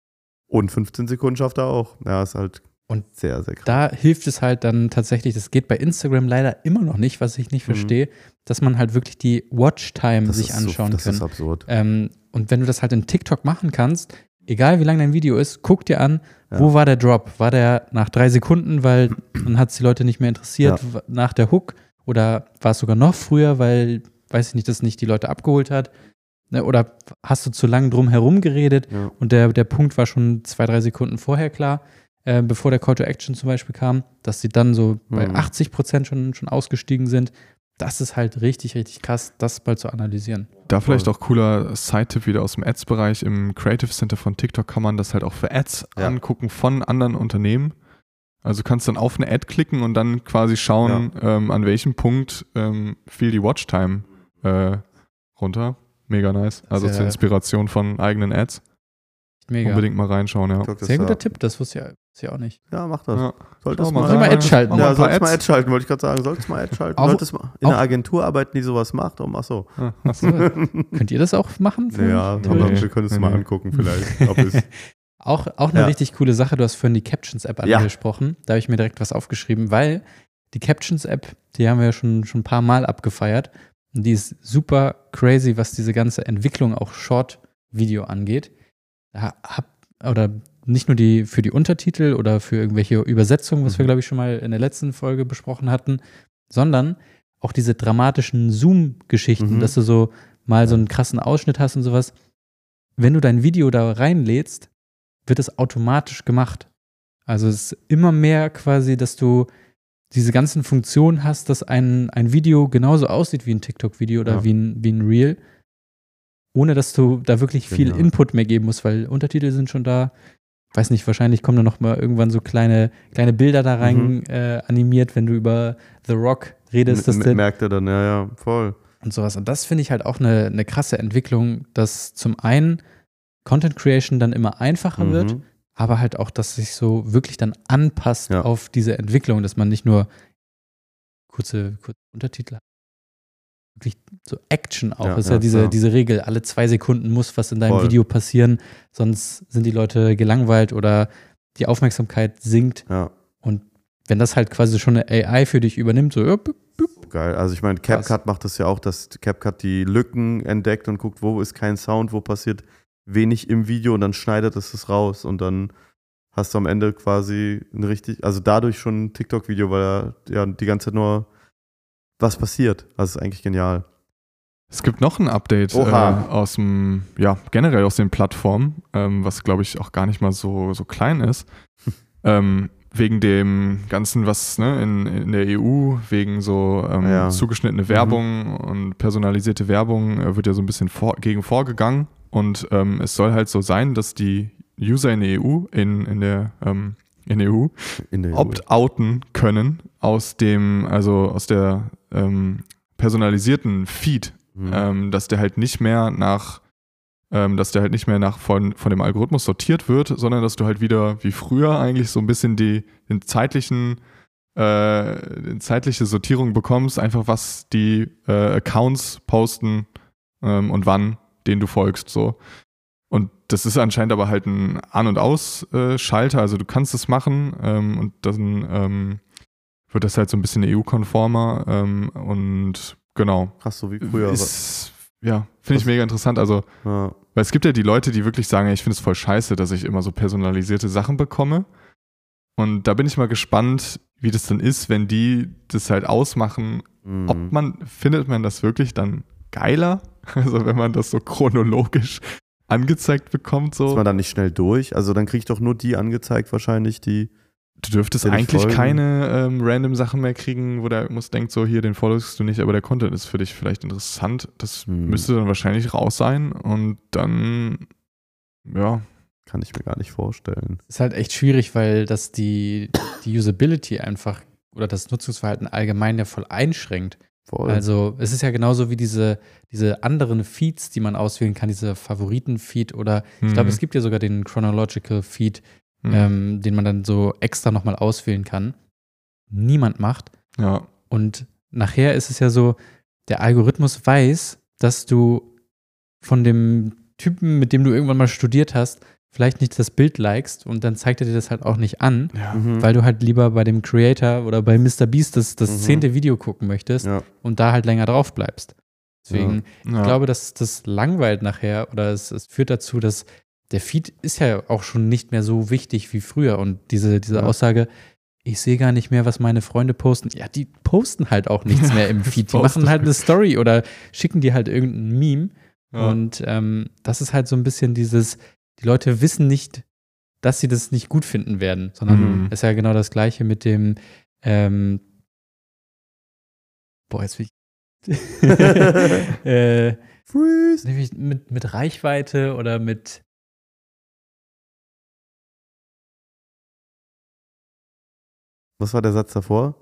B: Und fünfzehn Sekunden schafft er auch. Ja, ist halt
D: Und
B: sehr, sehr krass.
D: da hilft es halt dann tatsächlich, das geht bei Instagram leider immer noch nicht, was ich nicht
B: Mhm.
D: verstehe, dass man halt wirklich die Watchtime
B: Das
D: sich
B: ist so-
D: anschauen
B: das
D: kann.
B: ist absurd.
D: Ähm, und wenn du das halt in TikTok machen kannst, egal wie lang dein Video ist, guck dir an,
B: Ja.
D: wo war der Drop? War der nach drei Sekunden, weil dann hat es die Leute nicht mehr interessiert,
B: Ja.
D: w- nach der Hook? Oder war es sogar noch früher, weil, weiß ich nicht, das nicht die Leute abgeholt hat? Ne? Oder hast du zu lang drum herum geredet
B: Ja.
D: und der, der Punkt war schon zwei, drei Sekunden vorher klar, äh, bevor der Call to Action zum Beispiel kam, dass sie dann so bei
B: Mhm.
D: achtzig Prozent schon, schon ausgestiegen sind. Das ist halt richtig, richtig krass, das mal zu analysieren.
C: Da vielleicht
B: Voll.
C: auch cooler Side-Tipp wieder aus dem Ads-Bereich. Im Creative Center von TikTok kann man das halt auch für Ads
B: Ja.
C: angucken von anderen Unternehmen. Also kannst dann auf eine Ad klicken und dann quasi schauen, ähm, an welchem Punkt ähm, fiel die Watchtime äh, runter. Mega nice. Also
D: Sehr-
C: zur Inspiration von eigenen Ads.
D: Mega.
C: Unbedingt mal reinschauen, ja.
B: TikTok ist
D: Sehr
B: da-
D: guter Tipp, das wusste ich ja, wusste ich auch nicht.
B: Ja, mach das.
C: Ja.
B: Solltest
C: Schau
B: mal,
C: mal
D: Soll mal
C: rein.
D: Ads schalten?
C: Mach mal
B: Ja,
C: ein paar
B: solltest mal
C: Ads.
B: Ad schalten, wollte ich gerade sagen. Solltest mal Ad schalten.
D: Auch-
B: solltest mal in
D: auch-
B: einer Agentur arbeiten, die sowas macht. Um, ach so.
C: Ah, achso.
D: So, könnt ihr das auch machen? für-
B: Ja,
C: Nee.
B: aber
C: Nee.
B: wir können es
C: Nee,
B: mal
C: nee.
B: angucken vielleicht. Ob es,
D: Auch, auch eine
B: Ja.
D: richtig coole Sache, du hast vorhin die Captions-App
B: Ja.
D: angesprochen. Da habe ich mir direkt was aufgeschrieben, weil die Captions-App, die haben wir ja schon, schon ein paar Mal abgefeiert. Und die ist super crazy, was diese ganze Entwicklung auch Short-Video angeht. Da hab, oder nicht nur die für die Untertitel oder für irgendwelche Übersetzungen, was wir,
B: Mhm.
D: glaube ich, schon mal in der letzten Folge besprochen hatten, sondern auch diese dramatischen Zoom-Geschichten,
B: Mhm.
D: dass du so mal so einen krassen Ausschnitt hast und sowas. Wenn du dein Video da reinlädst, wird es automatisch gemacht. Also es ist immer mehr quasi, dass du diese ganzen Funktionen hast, dass ein, ein Video genauso aussieht wie ein TikTok-Video oder
B: Ja.
D: wie ein, wie ein Reel, ohne dass du da wirklich viel
B: Genau.
D: Input mehr geben musst, weil Untertitel sind schon da. Weiß nicht, wahrscheinlich kommen da noch mal irgendwann so kleine, kleine Bilder da rein
B: Mhm.
D: äh, animiert, wenn du über The Rock redest.
B: M-
D: dass
B: m-
D: der,
B: merkt er dann, ja, ja, voll.
D: und sowas. Und das finde ich halt auch eine, eine krasse Entwicklung, dass zum einen Content Creation dann immer einfacher wird,
B: Mhm.
D: aber halt auch, dass sich so wirklich dann anpasst
B: Ja.
D: auf diese Entwicklung, dass man nicht nur kurze, kurze Untertitel hat, wirklich so Action auch.
B: Ja,
D: ist ja,
B: ja,
D: diese,
B: ja.
D: diese Regel, alle zwei Sekunden muss was in deinem
B: Voll.
D: Video passieren, sonst sind die Leute gelangweilt oder die Aufmerksamkeit sinkt.
B: Ja,
D: Und wenn das halt quasi schon eine A I für dich übernimmt, so, ja, bup, bup,
B: geil. Also ich meine,
D: Krass.
B: CapCut macht das ja auch, dass CapCut die Lücken entdeckt und guckt, wo ist kein Sound, wo passiert wenig im Video und dann schneidet es es raus und dann hast du am Ende quasi ein richtig, also dadurch schon ein TikTok-Video, weil er ja die ganze Zeit nur was passiert. Also ist eigentlich genial.
C: Es gibt noch ein Update äh,
B: Oha.
C: aus dem, ja, generell aus den Plattformen, ähm, was glaube ich auch gar nicht mal so, so klein ist. ähm, wegen dem Ganzen, was ne, in, in der E U, wegen so ähm,
B: Ja.
C: zugeschnittene Werbung und personalisierte Werbung äh, wird ja so ein bisschen vor, gegen vorgegangen. Und ähm, es soll halt so sein, dass die User in der E U, in, in der ähm, in der E U,
B: In der
C: opt-outen können aus dem, also aus der ähm, personalisierten Feed,
B: Mhm.
C: ähm, dass der halt nicht mehr nach, ähm, dass der halt nicht mehr nach von, von dem Algorithmus sortiert wird, sondern dass du halt wieder wie früher eigentlich so ein bisschen die den zeitlichen, äh, die zeitliche Sortierung bekommst, einfach was die äh, Accounts posten ähm, und wann, denen du folgst, so. Und das ist anscheinend aber halt ein An- und Aus-Schalter, also du kannst es machen ähm, und dann ähm, wird das halt so ein bisschen E U-konformer ähm, und genau.
B: Krass, so wie früher.
C: Ist, ja, finde ich
B: Was-
C: mega interessant. Also,
B: Ja.
C: weil es gibt ja die Leute, die wirklich sagen, ey, ich finde es voll scheiße, dass ich immer so personalisierte Sachen bekomme. Und da bin ich mal gespannt, wie das dann ist, wenn die das halt ausmachen.
B: Mhm.
C: Ob man, findet man das wirklich dann geiler? Also wenn man das so chronologisch angezeigt bekommt,
B: Ist
C: so.
B: man dann nicht schnell durch? Also dann krieg ich doch nur die angezeigt wahrscheinlich, die
C: Du dürftest
B: Will ich
C: eigentlich
B: folgen?
C: keine ähm, random Sachen mehr kriegen, wo der Algorithmus denkt, so hier, den followst du nicht, aber der Content ist für dich vielleicht interessant. Das
B: Hm.
C: müsste dann wahrscheinlich raus sein und dann, ja,
B: kann ich mir gar nicht vorstellen.
D: ist halt echt schwierig, weil das die, die Usability einfach oder das Nutzungsverhalten allgemein ja voll einschränkt.
B: Voll.
D: Also es ist ja genauso wie diese, diese anderen Feeds, die man auswählen kann, diese Favoriten-Feed oder ich glaube,
C: Mhm.
D: es gibt ja sogar den Chronological Feed,
C: Mhm.
D: ähm, den man dann so extra nochmal auswählen kann. Niemand macht.
C: ja,
D: Und nachher ist es ja so, der Algorithmus weiß, dass du von dem Typen, mit dem du irgendwann mal studiert hast, vielleicht nicht das Bild likest und dann zeigt er dir das halt auch nicht an,
C: ja.
B: Mhm.
D: weil du halt lieber bei dem Creator oder bei Mister Beast das, das
B: Mhm.
D: zehnte Video gucken möchtest
B: ja.
D: und da halt länger drauf bleibst. Deswegen,
C: ja.
D: ich glaube, dass das langweilt nachher oder es, es führt dazu, dass der Feed ist ja auch schon nicht mehr so wichtig wie früher und diese, diese
B: Ja.
D: Aussage, ich sehe gar nicht mehr, was meine Freunde posten. Ja, die posten halt auch nichts mehr im
C: das
D: Feed. Die
C: postet-
D: machen halt eine Story oder schicken dir halt irgendein Meme.
C: Ja.
D: Und ähm, das ist halt so ein bisschen dieses, die Leute wissen nicht, dass sie das nicht gut finden werden, sondern
C: Mhm.
D: ist ja genau das Gleiche mit dem, ähm, boah, jetzt will ich, äh,
B: Freeze.
D: nämlich mit, mit Reichweite oder mit,
B: Was war der Satz davor?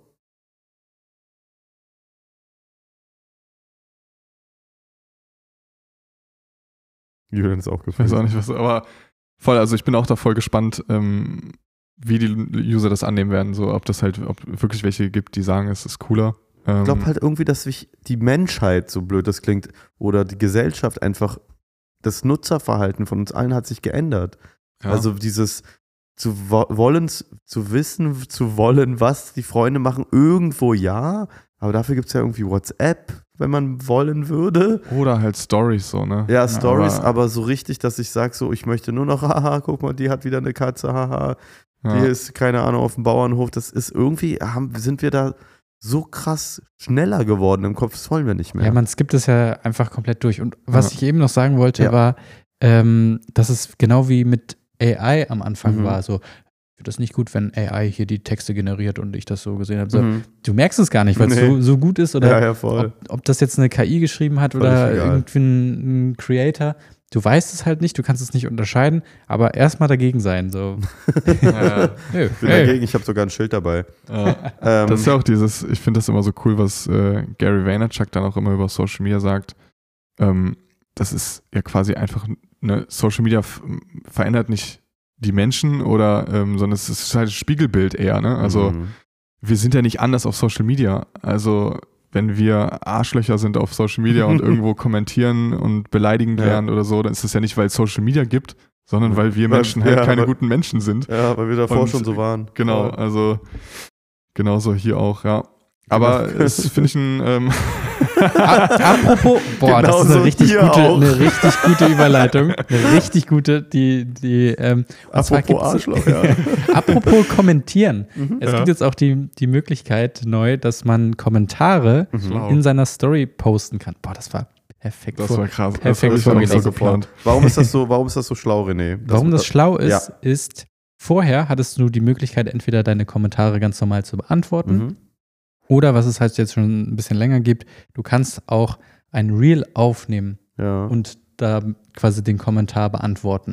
B: Julian ist auch
C: Ich weiß auch
B: gefreezed.
C: nicht, was, aber voll, also ich bin auch da voll gespannt, ähm, wie die User das annehmen werden, so ob das halt, ob wirklich welche gibt, die sagen, es ist cooler. Ähm,
B: Ich glaube halt irgendwie, dass sich die Menschheit, so blöd das klingt, oder die Gesellschaft einfach, das Nutzerverhalten von uns allen hat sich geändert.
C: ja.
B: Also dieses zu wo wollen, zu wissen, zu wollen, was die Freunde machen, irgendwo ja, aber dafür gibt es ja irgendwie WhatsApp, wenn man wollen würde.
C: Oder halt Stories so, ne?
B: Ja, Stories,
C: aber,
B: aber so richtig, dass ich sage, so, ich möchte nur noch, haha, guck mal, die hat wieder eine Katze, haha,
C: ja.
B: die ist, keine Ahnung, auf dem Bauernhof. Das ist irgendwie, haben, sind wir da so krass schneller geworden im Kopf, das wollen wir nicht mehr.
D: ja, man skippt es ja einfach komplett durch. Und was
C: Ja.
D: ich eben noch sagen wollte,
B: Ja.
D: war, ähm, dass es genau wie mit A I am Anfang
B: Mhm.
D: war, so, finde das nicht gut, wenn A I hier die Texte generiert und ich das so gesehen habe. So,
B: Mhm.
D: du merkst es gar nicht, weil es
B: Nee.
D: so, so gut ist oder
B: Ja, ja, voll.
D: ob, ob das jetzt eine K I geschrieben hat
B: Völlig
D: oder
B: egal.
D: irgendwie ein, ein Creator. Du weißt es halt nicht, du kannst es nicht unterscheiden, aber erstmal dagegen sein. So.
C: Ja.
D: Nö,
B: Ich bin
D: hey.
B: dagegen, ich habe sogar ein Schild dabei.
C: Ja.
B: Ähm,
C: Das ist ja auch dieses, ich finde das immer so cool, was äh, Gary Vaynerchuk dann auch immer über Social Media sagt. Ähm, das ist ja quasi einfach, ne, Social Media f- verändert nicht die Menschen oder, ähm, sondern es ist halt ein Spiegelbild eher, ne? Also
B: mhm.
C: wir sind ja nicht anders auf Social Media. Also wenn wir Arschlöcher sind auf Social Media und irgendwo kommentieren und beleidigend
B: Ja.
C: werden oder so, dann ist es ja nicht, weil es Social Media gibt, sondern weil wir
B: Weil-
C: Menschen halt
B: ja,
C: keine
B: weil-
C: guten Menschen sind.
B: Ja, weil wir davor
C: Und-
B: schon so waren.
C: Genau,
B: Voll.
C: also genauso hier auch, ja. Aber
B: Genau.
C: es finde ich ein, ähm,
D: Apropos, boah, das ist
B: Genauso
D: eine richtig
B: hier
D: gute,
B: auch.
D: eine richtig gute Überleitung. Eine richtig gute, die, die, ähm, und zwar
B: Apropos
D: gibt's-
B: Arschloch, ja.
D: Apropos kommentieren. Es
C: Ja.
D: gibt jetzt auch die, die Möglichkeit neu, dass man Kommentare
C: Schlau.
D: in seiner Story posten kann. Boah, das war perfekt.
C: das
D: vor-
C: war krass.
D: perfekt
C: das habe ich auch so
D: vorgelesen.
C: geplant.
B: Warum ist das so, warum ist das so schlau, René?
D: Warum das schlau ist,
B: ja.
D: ist, vorher hattest du die Möglichkeit, entweder deine Kommentare ganz normal zu beantworten
B: Mhm.
D: oder, was es halt jetzt schon ein bisschen länger gibt, du kannst auch ein Reel aufnehmen
B: Ja.
D: und da quasi den Kommentar beantworten.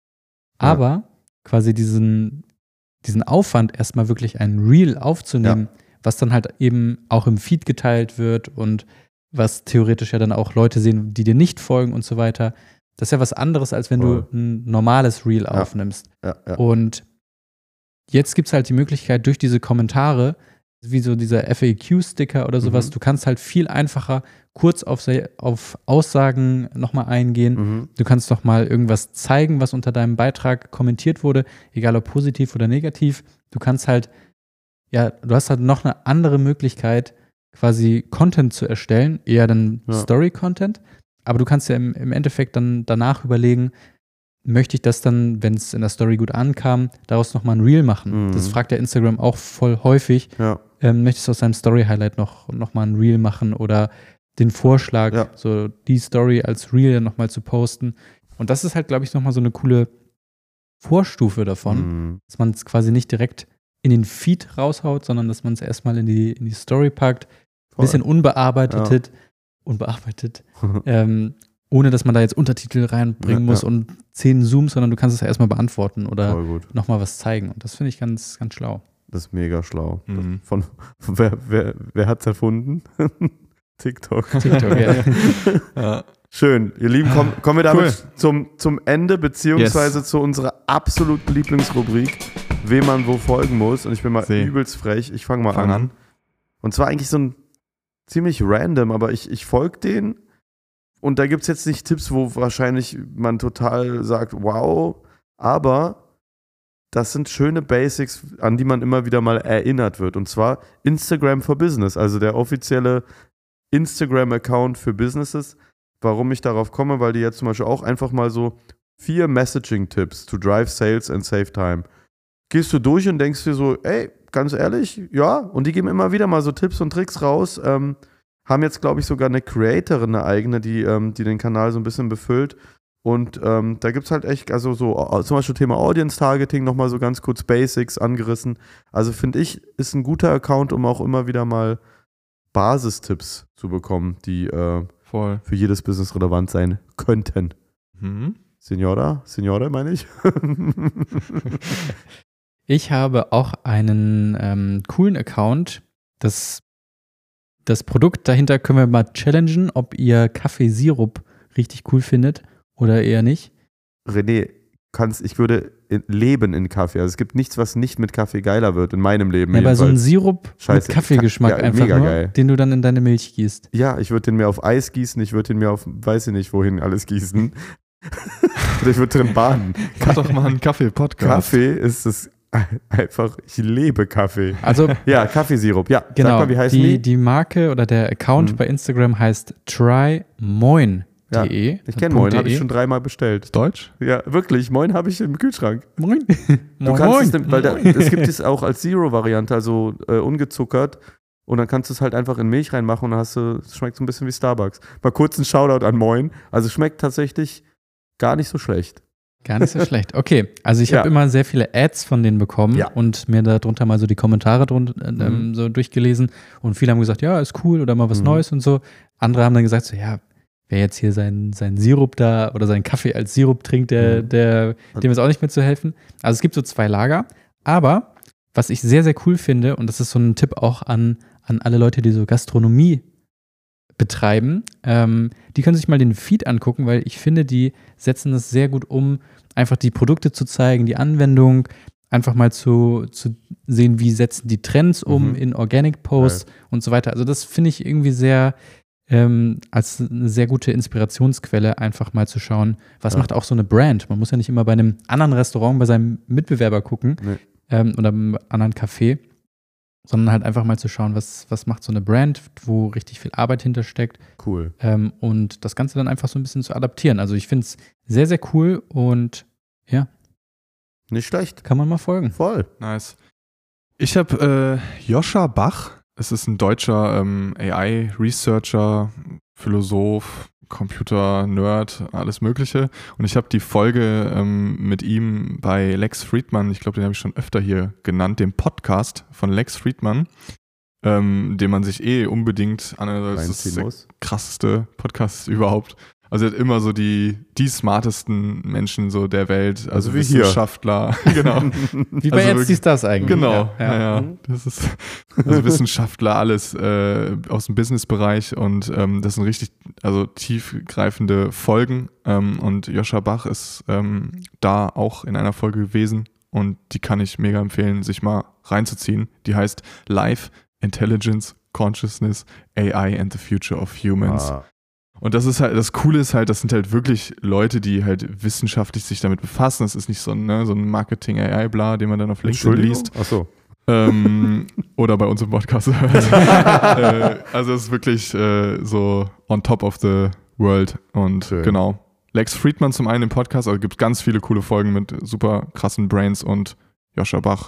B: Ja.
D: Aber quasi diesen, diesen Aufwand, erstmal wirklich ein Reel aufzunehmen, was dann halt eben auch im Feed geteilt wird und was theoretisch ja dann auch Leute sehen, die dir nicht folgen und so weiter. Das ist ja was anderes, als wenn
B: Voll.
D: du ein normales Reel aufnimmst.
B: ja, ja.
D: Und jetzt gibt es halt die Möglichkeit, durch diese Kommentare, wie so dieser F A Q-Sticker oder sowas,
B: Mhm.
D: du kannst halt viel einfacher kurz auf, se- auf Aussagen nochmal eingehen.
B: Mhm.
D: Du kannst doch mal irgendwas zeigen, was unter deinem Beitrag kommentiert wurde, egal ob positiv oder negativ. Du kannst halt, ja, du hast halt noch eine andere Möglichkeit, quasi Content zu erstellen, eher dann
B: Ja.
D: Story-Content. Aber du kannst ja im, im Endeffekt dann danach überlegen, möchte ich das dann, wenn es in der Story gut ankam, daraus nochmal ein Reel machen?
B: Mhm.
D: Das fragt ja Instagram auch voll häufig.
B: ja.
D: Ähm, möchtest du aus deinem Story-Highlight noch, noch mal ein Reel machen oder den Vorschlag,
B: Ja.
D: so die Story als Reel nochmal zu posten? Und das ist halt, glaube ich, nochmal so eine coole Vorstufe davon,
B: Mhm.
D: dass man es quasi nicht direkt in den Feed raushaut, sondern dass man es erstmal in die, in die Story packt, ein
B: Voll.
D: bisschen unbearbeitet, unbearbeitet, ähm, ohne dass man da jetzt Untertitel reinbringen
B: Ja,
D: muss
B: ja.
D: und zehn Zooms, sondern du kannst es ja erstmal beantworten oder
B: Voll gut.
D: nochmal was zeigen. Und das finde ich ganz, ganz schlau.
B: Das ist mega schlau.
C: Mhm.
B: Von, wer wer, wer hat es erfunden? TikTok.
D: TikTok, ja.
C: Ja.
B: Schön. Ihr Lieben, komm, kommen wir damit
C: Cool.
B: zum, zum Ende, beziehungsweise zu unserer absoluten Lieblingsrubrik, wem man wo folgen muss. Und ich bin mal
C: See.
B: übelst frech. Ich fange mal
C: Fang
B: an.
C: an.
B: Und zwar eigentlich so ein ziemlich random, aber ich, ich folge denen. Und da gibt es jetzt nicht Tipps, wo wahrscheinlich man total sagt, wow, aber das sind schöne Basics, an die man immer wieder mal erinnert wird. Und zwar Instagram for Business, also der offizielle Instagram-Account für Businesses. Warum ich darauf komme, weil die jetzt zum Beispiel auch einfach mal so vier Messaging-Tipps to drive sales and save time. Gehst du durch und denkst dir so, ey, ganz ehrlich, ja. Und die geben immer wieder mal so Tipps und Tricks raus. Ähm, haben jetzt, glaube ich, sogar eine Creatorin, eine eigene, die, ähm, die den Kanal so ein bisschen befüllt. Und ähm, da gibt es halt echt, also so äh, zum Beispiel Thema Audience-Targeting, nochmal so ganz kurz Basics angerissen. Also finde ich, ist ein guter Account, um auch immer wieder mal Basistipps zu bekommen, die äh,
C: Voll.
B: für jedes Business relevant sein könnten.
C: Mhm.
B: Signora? Signora, meine ich?
D: Ich habe auch einen ähm, coolen Account. Das, das Produkt dahinter können wir mal challengen, ob ihr Kaffeesirup richtig cool findet oder eher nicht.
B: René, kannst, ich würde in, leben in Kaffee. Also es gibt nichts, was nicht mit Kaffee geiler wird, in meinem Leben.
D: Ja, aber so ein
B: jedenfalls.
D: Sirup
B: Scheiße,
D: mit Kaffeegeschmack
B: Ka- ja,
D: einfach
B: mega
D: nur,
B: geil.
D: den du dann in deine Milch gießt.
B: Ja, ich würde den mir auf Eis gießen, ich würde den mir auf, weiß ich nicht, wohin alles gießen. Oder ich würde drin baden.
C: Mach doch mal einen Kaffee-Podcast.
B: Kaffee ist es einfach, ich lebe Kaffee.
D: Also
B: Ja, Kaffeesirup, ja.
D: genau,
B: Sag mal, wie heißen
D: die,
B: die?
D: die Marke oder der Account
B: Mhm.
D: bei Instagram heißt trymoin punkt de.
B: Ich kenne Moin, habe ich schon dreimal bestellt.
C: Deutsch?
B: Ja, wirklich, Moin habe ich im Kühlschrank.
D: Moin.
B: Du
D: Moin.
B: kannst es, nem- weil da,
D: Moin.
B: es gibt es auch als Zero-Variante, also äh, ungezuckert. Und dann kannst du es halt einfach in Milch reinmachen und dann hast du, es schmeckt so ein bisschen wie Starbucks. Mal kurz ein Shoutout an Moin. Also schmeckt tatsächlich gar nicht so schlecht.
D: Gar nicht so schlecht. Okay, also ich habe
B: Ja.
D: immer sehr viele Ads von denen bekommen
B: Ja.
D: und mir darunter mal so die Kommentare drun- ähm,
B: Mhm.
D: so durchgelesen und viele haben gesagt, ja, ist cool oder mal was
B: Mhm.
D: Neues und so. Andere haben dann gesagt, so ja, wer jetzt hier seinen, seinen Sirup da oder seinen Kaffee als Sirup trinkt, der,
B: Mhm.
D: der, dem ist auch nicht mehr zu helfen. Also es gibt so zwei Lager, aber was ich sehr, sehr cool finde und das ist so ein Tipp auch an, an alle Leute, die so Gastronomie betreiben, ähm, die können sich mal den Feed angucken, weil ich finde, die setzen es sehr gut um, einfach die Produkte zu zeigen, die Anwendung, einfach mal zu, zu sehen, wie setzen die Trends um
B: Mhm.
D: in Organic Posts und so weiter. Also das finde ich irgendwie sehr ähm, als eine sehr gute Inspirationsquelle, einfach mal zu schauen, was
B: Ja.
D: macht auch so eine Brand. Man muss ja nicht immer bei einem anderen Restaurant bei seinem Mitbewerber gucken
B: Nee.
D: ähm, oder einem anderen Café, sondern halt einfach mal zu schauen, was, was macht so eine Brand, wo richtig viel Arbeit hintersteckt.
B: Cool.
D: Ähm, und das Ganze dann einfach so ein bisschen zu adaptieren. Also ich finde es sehr, sehr cool und ja,
B: Nicht schlecht.
D: kann man mal folgen.
B: Voll.
C: Nice. Ich habe äh, Joscha Bach. Es ist ein deutscher ähm, A I-Researcher, Philosoph, Computer-Nerd, alles Mögliche. Und ich habe die Folge ähm, mit ihm bei Lex Friedman, ich glaube, den habe ich schon öfter hier genannt, dem Podcast von Lex Friedman, ähm, den man sich eh unbedingt an. Das ist
B: Reinziehen
C: der
B: muss.
C: krasseste Podcast überhaupt. Also er hat immer so die, die smartesten Menschen so der Welt, also,
B: Also wie hier.
C: Wissenschaftler. Genau.
D: Wie bei
C: Also
D: Jetzt
C: wirklich-
D: ist das eigentlich.
C: Genau,
D: Ja,
C: ja,
D: ja.
C: ja. Das ist also Wissenschaftler, alles äh, aus dem Businessbereich und ähm, das sind richtig, also tiefgreifende Folgen ähm, und Joscha Bach ist ähm, da auch in einer Folge gewesen und die kann ich mega empfehlen, sich mal reinzuziehen. Die heißt Life, Intelligence, Consciousness, A I and the Future of Humans.
B: Ah,
C: Und das ist halt, das Coole ist halt, das sind halt wirklich Leute, die halt wissenschaftlich sich damit befassen. Das ist nicht so ein, ne, so ein Marketing-A I-Bla, den man dann auf LinkedIn liest.
B: Achso.
C: Ähm, oder bei uns im Podcast hört. äh, also es ist wirklich äh, so on top of the world. Und
B: Schön.
C: genau. Lex Friedman zum einen im Podcast, also gibt ganz viele coole Folgen mit super krassen Brains und Joscha Bach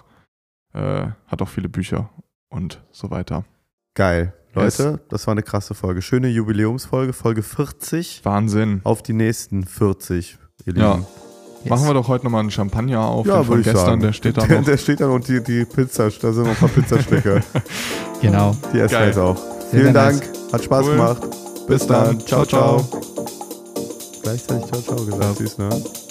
C: äh, hat auch viele Bücher und so weiter.
B: Geil.
C: Yes.
B: Leute, das war eine krasse Folge. Schöne Jubiläumsfolge, Folge vierzig.
C: Wahnsinn.
B: Auf die nächsten vierzig, ihr
C: Ja.
B: Lieben.
D: Yes.
C: Machen wir doch heute nochmal einen Champagner auf,
B: Ja,
C: den von
B: würde ich
C: gestern,
B: sagen.
C: der steht da
B: Der,
C: noch.
B: der steht da und die, die Pizza, da sind noch ein paar Pizzastücke.
D: Genau.
B: Die essen wir
C: Geil.
B: jetzt auch.
D: Sehr,
B: Vielen
D: sehr
B: Dank,
D: nice.
B: hat Spaß
C: Cool.
B: gemacht.
C: Bis dann. Ciao, ciao.
B: Gleichzeitig ciao, ciao gesagt,
C: Ja.
B: süß, ne?